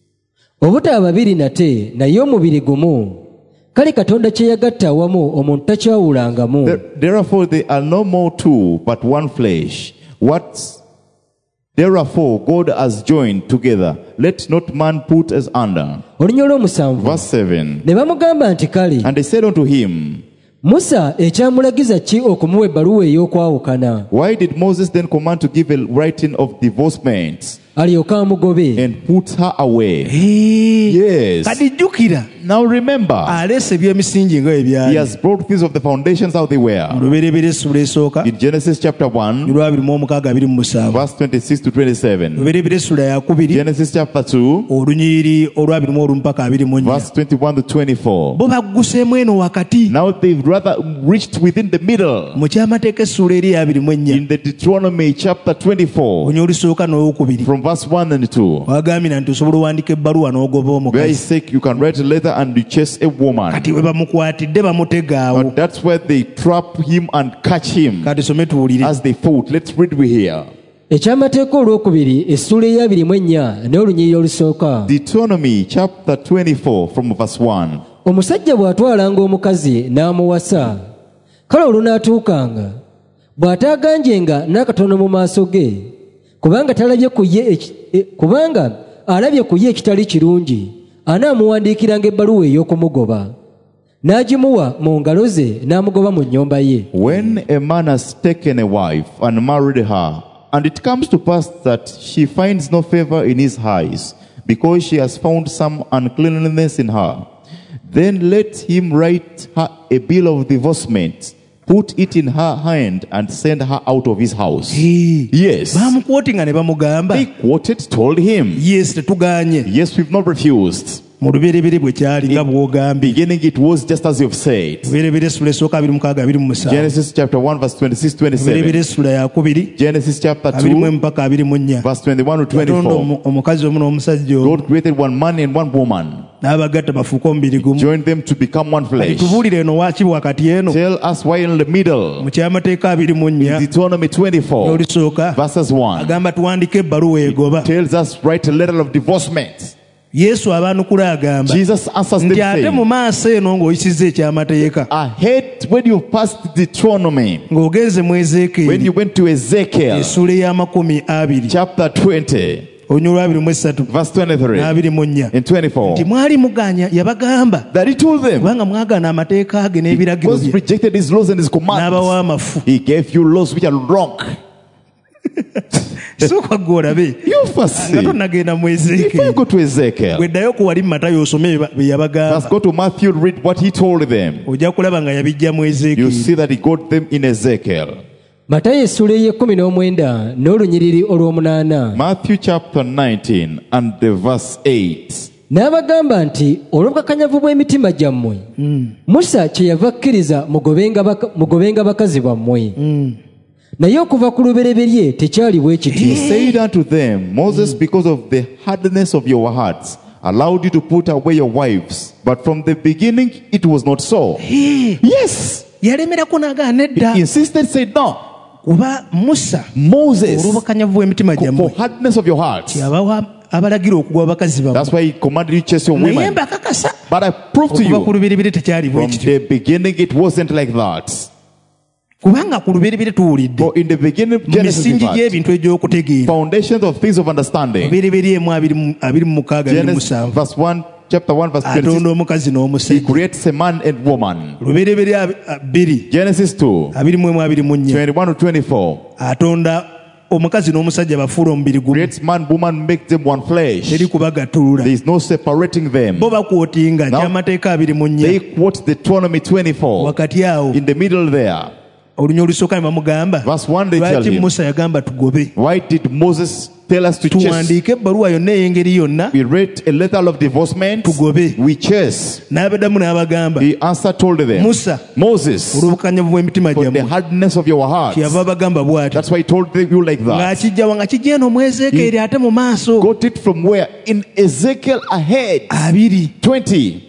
Obutaba babiri nate naye omubiri gumu, kale katonda kye yagatta awamu omuntu takyawulangamu. Therefore they are no more two, but one flesh. Therefore God has joined together. Let not man put as under. olunya olw'omusanvu. Verse 7. Ne bamugamba nti kale And they said unto him, Musa ekyamulagiza ki okumuwa ebbaluwa ey'okwawukana Why did Moses then command to give a writing of divorcement alyoke amugobe? and put her away? Hey, Yes. kati jjukira Now remember, aleese eby'emisingi nga he ebyali has brought things of the foundations how they were. lubereberye essula esooka In Genesis chapter 1, olwabirimu omukaaga 27, verse 26 to 27. lubereberye essula yakubiri Genesis chapter 2, olunyiriri olwabirimu olu mpaka 24. verse 21 to 24. bo bagguseemu eno wakati Now they've rather reached within the middle. mu kyamateeka essula eri abirimu ennya In the Deuteronomy chapter 24, olunya olusooka n'olwokubiri from verse 1 and 2, wagambira nti osobola owandiika ebbaluwa n'ogoba where he omukazi, says you can write a letter and you chase a woman. kati we bamukwatidde bamutegaawo. Now that's where they trap him and catch him kati some tuwulire as they fought. Let's read we here. Ekyamateeka olwokubiri essula eya24 n'olunyiriri olusooka. Deuteronomy chapter 24 from verse 1. Omusajja bw'atwalanga omukazi n'amuwasa, kale olunaatuukanga bw'ataaganjenga n'akatono mu maaso ge, kubanga alabye ku ye ekitali kirungi, anaamuwandiikiranga ebbaluwa ey'okumugoba, n'agimuwa mu ngalo ze n'amugoba mu nnyumba ye. When a man has taken a wife and married her, and it comes to pass that she finds no favor in his eyes, because she has found some uncleanness in her, then let him write her a bill of divorcement, put it in her hand, and send her out of his house. Yes. bamukwotinga ne bamugamba They quoted, told him, yes tetugaanye. yes, we've not refused. mu lubereberye bwe kyali nga bw'ogambye. Beginning it was just as you've said. Lubereberye essula esooka 26:27. Genesis chapter 1 verse 26-27. Lubereberye essula yakubiri Genesis chapter 21 2 mpaka 24. verse 21 to Katonda 24. omukazi omu n'omusajja omu God created one man and one woman, n'abagatta bafuuke omubiri gumu. joined them to become one flesh. Tubuulire eno waaki wakati eno Tell us why in the middle. mu kyamateeka 24 Deuteronomy 24 n'olisooka verses 1 agamba tuwandike ebbaluwa egoba. tells us write a letter of divorcement. Yesu abaanukula agamba Jesus answers them nti ate mu saying, maaso eno ng'oyisizza ekyamateeka ahead when you passed Deuteronomy, ng'ogenze mu when Ezeekeri you went to Ezekiel essula ey'amakumi 20 chapter 20 olunyolwa 23 verse 23 n'abiri and 24, nti mwali muganya yabagamba that he told them, kubanga mwagaana amateeka ge n'ebiragiro was bye rejected his laws and his n'abawa commandments. amafu. He gave you laws which are wrong. Sooka gwe olabe You first see. nga tonnagenda mu Before you Ezeekeri go to Ezekiel, bweddayo ku wali mu Matayo osome bye let's yabagamba go to Matthew, read what he told them. ojja kulaba nga yabijja mu You Ezeekeri. see that he got them in Ezekiel. Matayo essula ey'e19 n'olunyiriri olw'omunaana. Matthew chapter 19 and the verse 8. N'abagamba nti olw'obukakanyavu bw'emitima gyammwe Musa kyeyava akkiriza mugobenga bakazi bammwe, naye okuva ku lubereberye tekyali bwe He kityo. said unto them, Moses, because of the hardness of your hearts, allowed you to put away your wives. But from the beginning, it was not so. Yes. yalemerako n'agaana nedda He insisted, said, no. kuba Musa Moses, olw'obukanyavu bw'emitima for gyammwe hardness of your hearts. yabawa abalagira okugwa bakazi bammwe. That's why he commanded you to chase your naye women. mbakakasa But I prove to okuva ku you, lubereberye tekyali bwe from kityo. the beginning, it wasn't like that. kubanga ku lubereberye tuwulidde For in the beginning, mu Genesis, in misingi fact, gy'ebintu egy'okutegeera foundations of things of understanding. lubereberye emu 26 Genesis, verse 1, chapter 1, verse 26. atonda omukazi He n'omusajja. creates a man and woman. lubereberye 2 Genesis 2, 21 21 to 24. atonda omukazi n'omusajja bafuula omubiri gumu Creates man, woman, makes them one flesh. teri kubagattulula. There is no separating them. bo bakwotinga Now, kyamateeka 24 They quote Deuteronomy 24. wakati awo In the middle there, olunya olusooka ne bamugamba verse 1, they tell lwaki him, Musa yagamba tugobe why did Moses tell us to chase? tuwandiike ebbaluwa yonna ey'engeri yonna We read a letter of divorcement. tugobe. We chase. n'abaddamu n'abagamba The answer told them, Musa Moses, olw'obukanyavu bw'emitima for the gyammwe hardness of your hearts. kyeyava bagamba bw'ati That's why he told you like that. ng'akijjawa nga kijja eno mu Ezeekeri ate mu maaso Got it from where? In Ezekiel ahead. 20.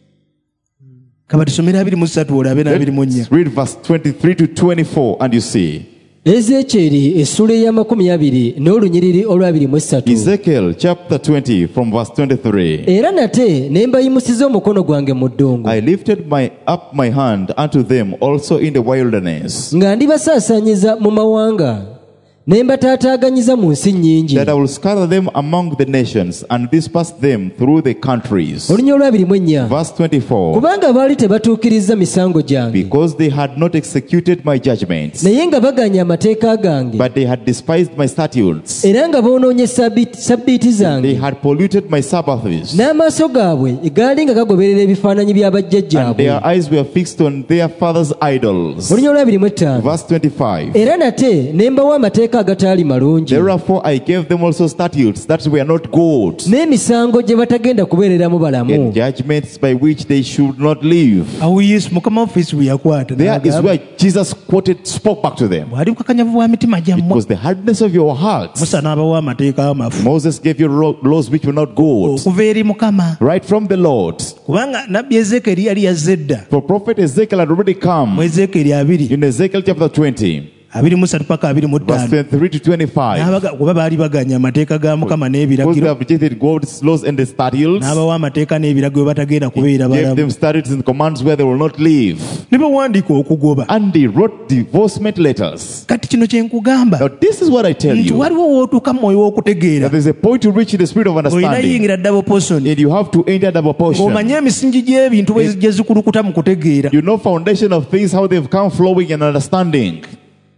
kaba tusomere 23 olabe n'24. Let's read verse 23 to 24 and you see. Ezekyeri essula ey'amakumi 20 n'olunyiriri olw'23. Ezekiel chapter 20 from verse 23. Era nate ne mbayimusiza omukono gwange mu ddungu, I lifted up my hand unto them also in the wilderness, nga ndibasaasaanyiza mu mawanga, ne mbataataaganyiza mu nsi nnyingi. that I will scatter them among the nations and disperse them through the countries. Olunya olw'24. Verse 24. Kubanga baali tebatuukiriza misango gyange, Because they had not executed my judgments, naye nga baganya amateeka gange, but they had despised my statutes. era nga boonoonye sabbiiti They zange, had polluted my Sabbaths, n'amaaso gaabwe gaali nga gagoberera ebifaananyi bya and bajjajjaabwe. their eyes were fixed on their fathers' idols. Olunya olw'25. Verse 25. Era nate ne mbawa amateeka agataali malungi, Therefore I gave them also statutes that were not good, n'emisango gye batagenda kubeereramu balamu. and judgments by which they should not live. awo Yesu mukama waffe Yesu bwe yakwata There is n'agamba, where Jesus spoke back to them. bwali bukakanyavu bwa mitima It gyammwe was the hardness of your hearts. Musa n'abawa amateeka amafu Moses gave you laws which were not good, okuva eri Mukama right from the Lord. kubanga nabbi Ezeekeri yali yazze edda For prophet Ezekiel had already mu come Ezeekeri 2 in Ezekiel chapter 20, 23 paka verse 25 23 to 25. kuba baali baganya amateeka ga Mukama Because they n'ebiragiro have rejected God's laws and the statutes, n'abawa amateeka n'ebiragiro batagenda kubeera gave balamu them statutes and commands where they will not live. ne bawandiika okugoba. And they wrote divorcement letters. Kati kino kye nkugamba Now this is what I tell nti you. waliwo wootuuka mu mwoyo w'okutegeera That there's a point to reach in the spirit of olina understanding. yingira double portion And you have to enter double portion. ng'omanye emisingi gy'ebintu gye zikulukuta mu kutegeera. You know foundation of things, how they've come flowing and understanding.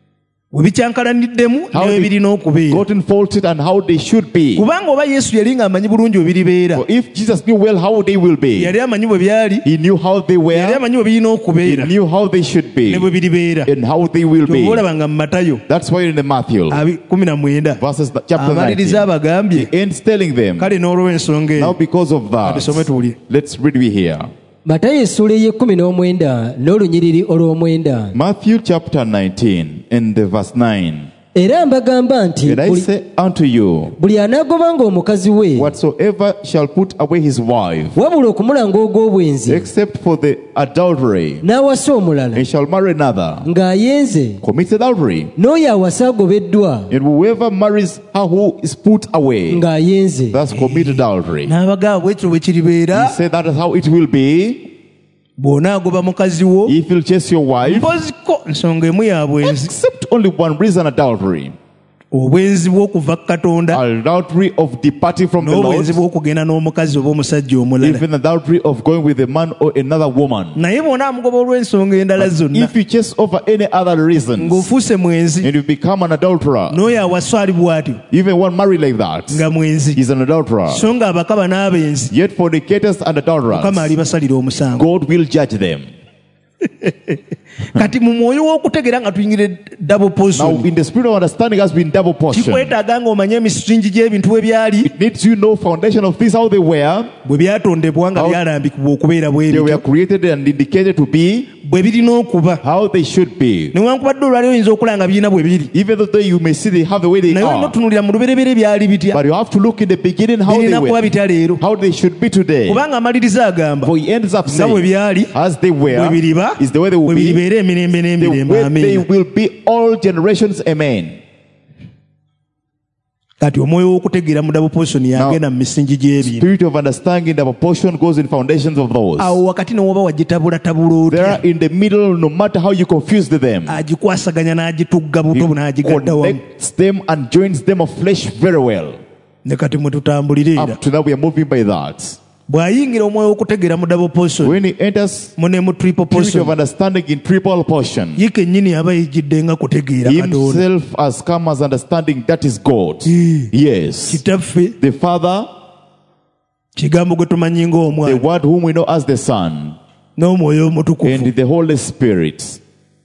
we bikyankalaniddemu How ne they birina okubeera gotten faulted and how they should be. kubanga oba yesu yali ng'amanyi bulungi bwe biribeera For if Jesus knew well how they will be, yali amanyi bwe byali he knew how they yali were, amanyi bwe birina he okubeera knew how they should ne bwe be, biribeera and how they will kyova be. olaba nga mu Matayo That's why in the Matthew 19 verses chapter amaliriza 19, abagambye he ends telling them, kale n'olw'ensonga now eyo because of tusome that, tuwulire let's read we here. matayo essula ey'e19 n'olunyiriri olw'omwenda. Matthew chapter 19 and the verse 9. Era mbagamba nti And I say unto you, buli anaagobanga omukazi we whatsoever shall put away his wife, wabula okumulanga ogw'obwenzi except for the adultery, n'awasa omulala and shall marry another, ng'ayenze, commits adultery. n'oyo awasa agobeddwa And whoever marries her who is put away, ng'ayenze. thus commit adultery. n'abagamba bwekyo bwe kiribeera He said that is how it will be bw'onaagoba mukazi wo if you'll chase your wife, mpoziko ensonga emu ya bwenzi except only one reason: adultery. obwenzi bw'okuva ku Katonda Adultery of departing from the Lord, n'obwenzi bw'okugenda n'omukazi oba omusajja omulala even adultery of going with a man or another woman. naye bw'onaamugoba olw'ensonga endala zonna If you chase over any other reasons ng'ofuuse mwenzi and you become an adulterer, n'oyo awasa ali bw'atyo even one married like that nga mwenzi is an adulterer. so nga abakaba n'abenzi Yet fornicators and mukama adulterers, alibasalira omusango God will judge them. kati mu mwoyo w'okutegeera nga tuyingire double Now, portion in the spirit of understanding has been double portion. kikwetaaga nga omanye emisingi gy'ebintu bwe byali It needs you know foundation of things, how they were. bwe byatondebwa nga How- byalambikibwa okubeera bwe They were bityo created and indicated to be bwe birina okuba how they should be. newankubadde olwali oyinza okulaba nga birina bwe biri Even though you may see they have the way they naye olina are, otunuulira mu lubereberye byali bitya but you have to look in the beginning how they birina kuba were, bitya leero how they should be today. kubanga amaliriza agamba For he ends up nga bwe saying, byali as they bwe were, biriba is the way they will bwe be, biribeera emirembe the n'emirembe way they amiina will be all generations. Amen. kati omwoyo w'okutegeera mu double portion yagenda mu misingi gy'ebintu Spirit of understanding, the proportion goes in foundations of those. awo wakati newoba wagitabulatabula There otya in the middle, no matter how you confuse them, agikwasaganya n'agitugga buto he n'agigadda wamu connects them and joins them of flesh very well. ne kati mwe tutambulira era Up to now, we are moving by that. bw'ayingira omwoyo w'okutegeera mu double portion When he enters mu ne mu triple spirit of portion understanding in triple portion, ye kennyini aba yejjidde nga kutegeera Katonda himself has come as understanding that is God. Yes. kitaffe The Father, kigambo gwe tumanyi the ng'omwana Word whom we know as the Son, n'omwoyo omutukuvu and the Holy Spirit.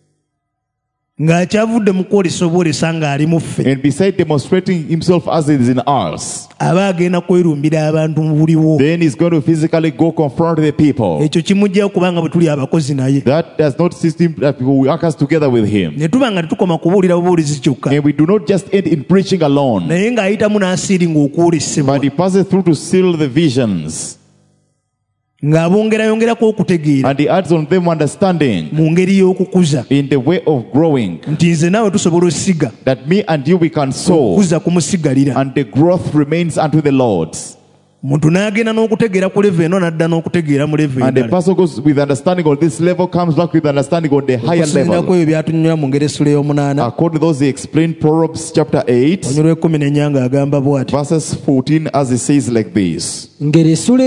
ng'akyavudde mu kwolesa obwolesa ng'ali mu ffe And beside demonstrating himself as it is in us, aba agenda kwerumbira abantu mu buliwo then he's going to physically go confront the people. ekyo kimugjayo kubanga bwe tuli abakozi naye That does not system that we will work us together with him. ne tuba nga tetukoma kubuulira bubuulizi kyokka And we do not just end in preaching alone, naye ng'ayitamu n'asiiringa okwolesebwa but he passes through to seal the visions. ng'abongerayongerako okutegeera And he adds on them understanding mu ngeri y'okukuza in the way of growing, nti nze naawe tusobola osiga that me and you we can sow, okukuza kumusigalira and the growth remains unto the Lord. muntu n'agenda n'okutegeera ku leve eno n'adda n'okutegeera mu leve And the endala person goes with understanding on this level, comes back with understanding on the higher okusinziirako level. ebyo byatunyunyula mu ngeri essula ey'omunaana According to those, he explained Proverbs chapter 8, onyulwa ekkumi n'ennya ng'agamba bw'ati verses 14, as he says like this. ngeri essula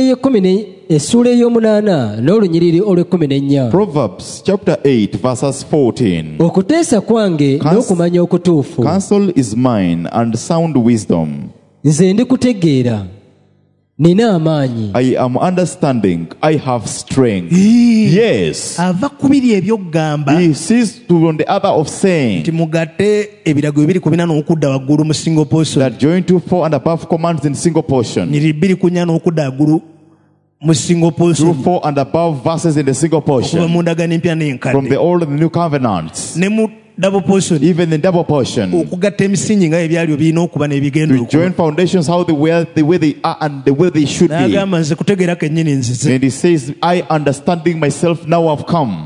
ey'omunaana n'olunyiriri olw'ekumi Proverbs chapter 8, verses 14. okuteesa kwange n'okumanya okutuufu Counsel is mine and sound wisdom. nze ndi kutegeera nina amaanyi I am understanding. I have strength. Yes. ava ku biri ebyokugamba He sees to on the other of saying nti mugatte ebiragiro 2:4 n'okudda waggulu mu single portion that join to 4 and above commands in single portion. nyiri 2:4 n'okudda waggulu mu single Through portion 4 and above verses in the single okuva portion. mu ndagaano empya From n'enkadde the old and the new covenants. ne mu double portion Even in double portion. okugatta emisingi nga ebyalyo birina okuba n'ebigenda To okuba join foundations how they were, the way they are and the way they should be. n'agamba nze kutegeera kennyini nzize And he says, I understanding myself now have come.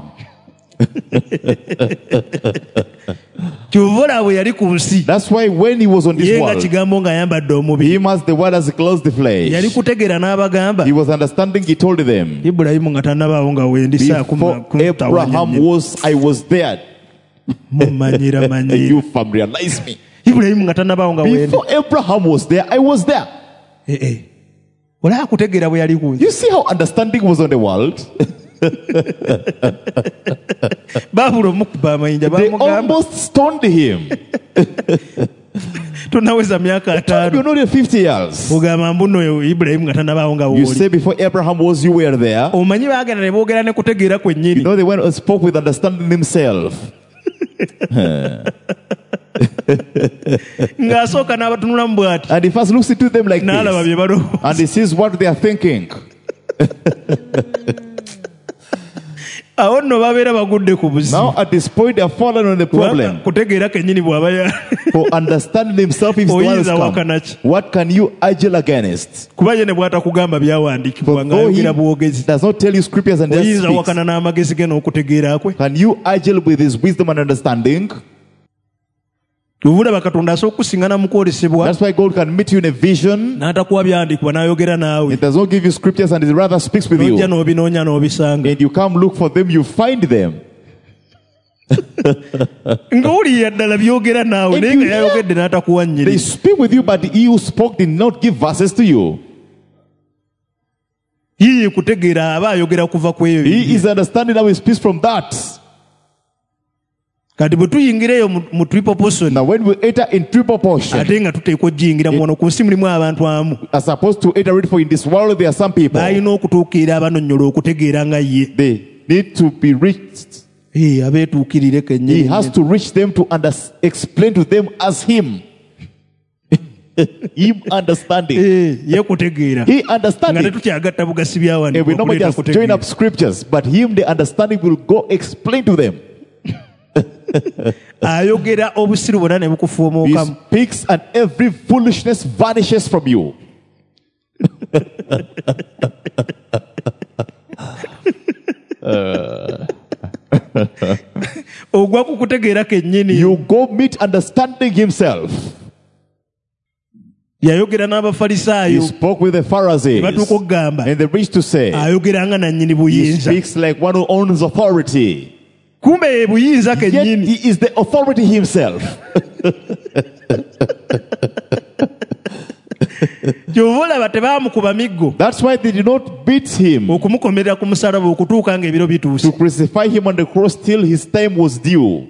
kyova olaba bwe yali ku nsi That's why when he was on ye this nga world, kigambo ng'ayambadde omubiri him as the word has closed the yali flesh. kutegeera n'abagamba He was understanding, he told them, ibulayimu nga tannabaawo nga wendi before Abraham was, I was there. mumanyira manyira You familiarize me. ibulayimu nga tannabaawo nga wendi Before Abraham was there, I was there. olaba kutegeera bwe yali ku nsi You see how understanding was on the world? Babula omukuba amayinja They bamugamba almost stoned him. tonaweza myaka You're 5 not even 50 years. ogamba mbuno Ibulayimu nga tanabaawo nga You wooli say before Abraham was, you were there. omanyi baagenda ne boogera ne kutegeera You kwennyini know, they went and spoke with understanding himself. ng'asooka n'abatunulamu bw'ati And he first looks into them like n'alaba this. bye balowooza And he sees what they are thinking. awo nno babeera bagudde ku buzibu Now at this point they have fallen on the problem. kutegeera kennyini bw'aba For understanding himself, if the one has oyinza come, wakanaki what can you argue against? kuba ye ne bw'atakugamba byawandiikibwa For though he ng'ayogera bwogezi does not tell you scriptures and just oyinza speaks, wakana n'amagezi ge n'okutegeera kwe can you argue with his wisdom and understanding? obulaba katonda asobola okukusiŋŋana mu kwolesebwa That's why God can meet you in a vision. n'atakuwa byandiikibwa n'ayogera naawe It does not give you scriptures and it rather speaks with n'ojja you. n'obinoonya n'obisanga And you come look for them, you find them. ng'owulirira ddala byogera naawe And naye you nga hear- yayogedde n'atakuwa They nnyiri speak with you, but he who spoke did not give verses to you. yiye kutegeera aba ayogera kuva ku eyo He is understanding how he speaks from that. kati bwe tuyingira eyo mu triple portion Now when we enter in triple portion, ate nga tuteekwa ogiyingira mu wano ku nsi mulimu abantu amu as opposed to enter it, for in this world there are some people, baalina okutuukirira abanonnyola okutegeera nga ye they need to be reached. abeetuukirire He kennyini has to reach them to explain to them as him. Him understanding. ye kutegeera He nga understanding. tetukyagatta bugasi And we byawandiikibwa normally kuleeta just join up kutegeera scriptures, but him, the understanding, will go explain to them. ayogera obusiru bwonna ne He bukufuumuukamu speaks and every foolishness vanishes from you. ogwa ku kutegeera kennyini You go meet understanding himself. yayogera He n'abafalisaayo spoke with the Pharisees, batuuka okugamba and they reached to say, ayogera nga nannyini he buyinza speaks like one who owns authority. kumbe ye buyinza Yet kennyini he is the authority himself. kyova olaba tebaamukuba miggo That's why they did not beat him okumukomerera ku musalaba okutuuka ng'ebiro bituuse to crucify him on the cross till his time was due.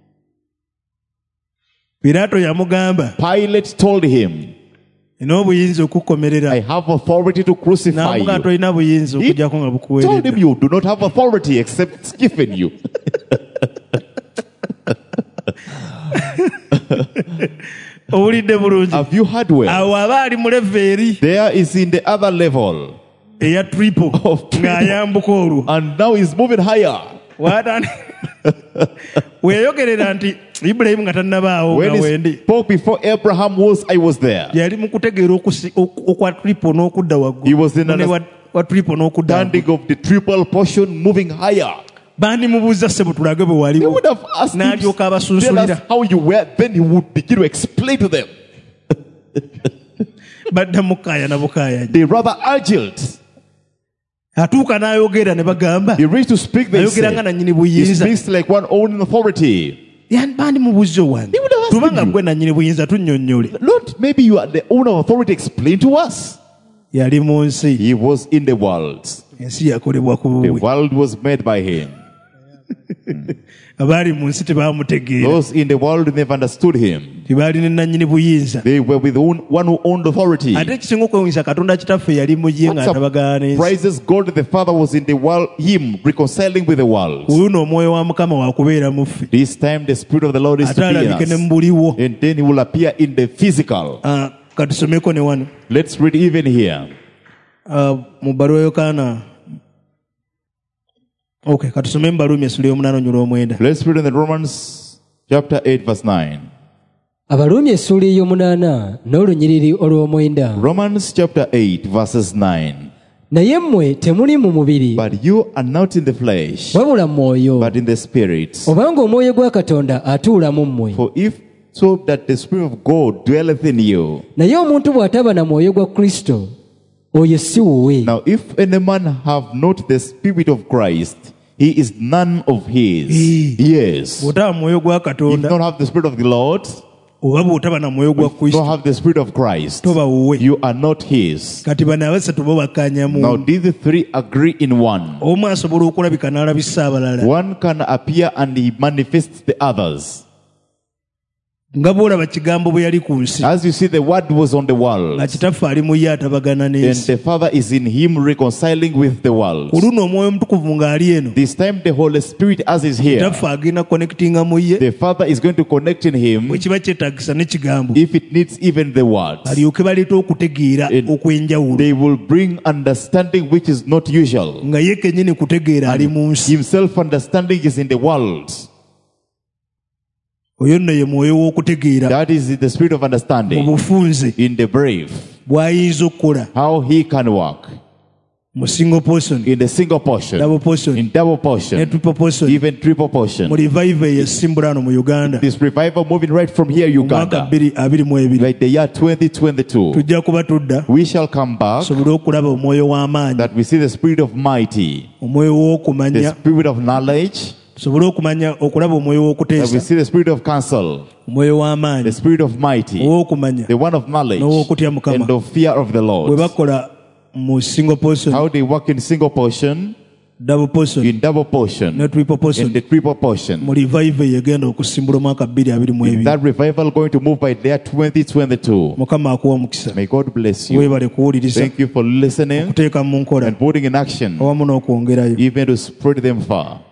piraato yamugamba Pilate told him, n'obuyinza okukukomerera I have authority to crucify n'amugaa you. tolina buyinza He okujjako nga told him, bukuweeredda you do not have authority except it's given you. owulidde bulungi Have you heard well? awo aba ali mu leva eri There is in the other level, eya triple Of triple. ng'ayambuka olwo and now he's moving higher. Watani- weeyogerera nti ibulayimu nga tannabaawo When nga he wendi spoke before Abraham was, I was there. yali mu kutegeera okwa triple n'okudda He was in waggulu an- wa triple n'okudda waggulu. Standing of the triple portion, moving higher. bandimubuuza ssebo tulage bwe They waliwo would have asked him, n'alyoka tell us abasunsulira how you were. Then he would begin to explain to them. badda mukaaya na bukaaya They rather argued. atuuka n'ayogera ne bagamba He reached to speak, they ayogera nga said. nannyini He buyinza speaks like one owning authority. bandimubuuza owange He would have asked tubanga you. gwe nannyini buyinza tunnyonnyole Lord, maybe you are the owner of authority. Explain to us. yali mu nsi He was in the world. ensi yakolebwa ku The bubwe world was made by him. abaali mu nsi tebaamutegeera Those in the world never understood him. tebaali ne nannyini buyinza They were with one who owned authority. ate ekisinga okwewunyisa katonda kitaffe yali mu ye nga atabagaana n'ensi Praises God the Father was in the world, him reconciling with the world. oluno omwoyo wa mukama wakubeera mu ffe This time the Spirit of the Lord is ate to be in alabike ne mu us. buliwo And then he will appear in the physical. katusomeko ne wano Let's read even here. mu bbaluwa yokaana katusome mu baluumi essula y'omunaana onyula omwenda Let's read in the Romans chapter 8 verse 9. abaluumi essuula ey'omunaana n'olunyiriri olw'omwenda Romans chapter 8 verses 9. naye mmwe temuli mu mubiri But you are not in the flesh, wabula mu mwoyo but in the Spirit. obanga omwoyo gwa katonda atuula mu mmwe For if so that the Spirit of God dwelleth in you. naye omuntu bw'ataba na mwoyo gwa kristo oyo si wuwe Now if any man have not the Spirit of Christ, he is none of his. Yes. bw'otaba mwoyo gwa If you katonda don't have the Spirit of the Lord, oba bw'otaba na mwoyo gwa If you Kristo don't have the Spirit of Christ, toba wuwe. you are not His. Kati bano abasatu bo bakkaanyamu. Now these three agree in one. Omu asobola okulabika n'alabisa abalala. One can appear and he manifests the others. Nga bw'olaba kigambo bwe yali ku nsi. As you see, the word was on the world, Nga kitaffe ali mu ye atabagana and n'ensi. the Father is in him reconciling with the world. Ku luno omwoyo omutukuvu ng'ali eno. This time the Holy Spirit as is here, Kitaffe agenda connectinga mu ye. the Father is going to connect in him Bwe kiba kyetaagisa n'ekigambo. if it needs even the words. Balyoke baleeta okutegeera okw'enjawulo. They will bring understanding which is not usual. Nga ye kennyini kutegeera ali mu nsi. Himself understanding is in the world. Oyo nno ye mwoyo w'okutegeera That is the spirit of mu understanding bufunze in the brave. bw'ayinza okukola How he can work mu single portion, in the single portion, double portion, in double ne portion, triple portion. even triple Mu portion. revival eyesimbula hano mu Uganda This revival moving right from here, omwaka Uganda, 2022 like the year 2022. tujja kuba tudda We shall come back tusobole okulaba omwoyo w'amaanyi, that we see the spirit of mighty, omwoyo the w'okumanya, spirit of knowledge, tusobole okulaba omwoyo that we w'okuteesa, see the spirit of counsel, omwoyo the w'amaanyi, spirit of mighty, ow'okumanya the one of knowledge, n'ow'okutya Mukama. and of fear of the Bwe Lord. bakola mu single portion, How they work in single portion, double portion, in double portion, ne triple in portion. the triple portion. Mu revival yegenda okusimbula omwaka 2022. That revival going to move by the year 2022. Mukama akuwa omukisa. May God bless you. Weebale kuwuliriza, Thank you for listening okuteeka mu nkola and putting in action, awamu n'okwongerayo. even to spread them far.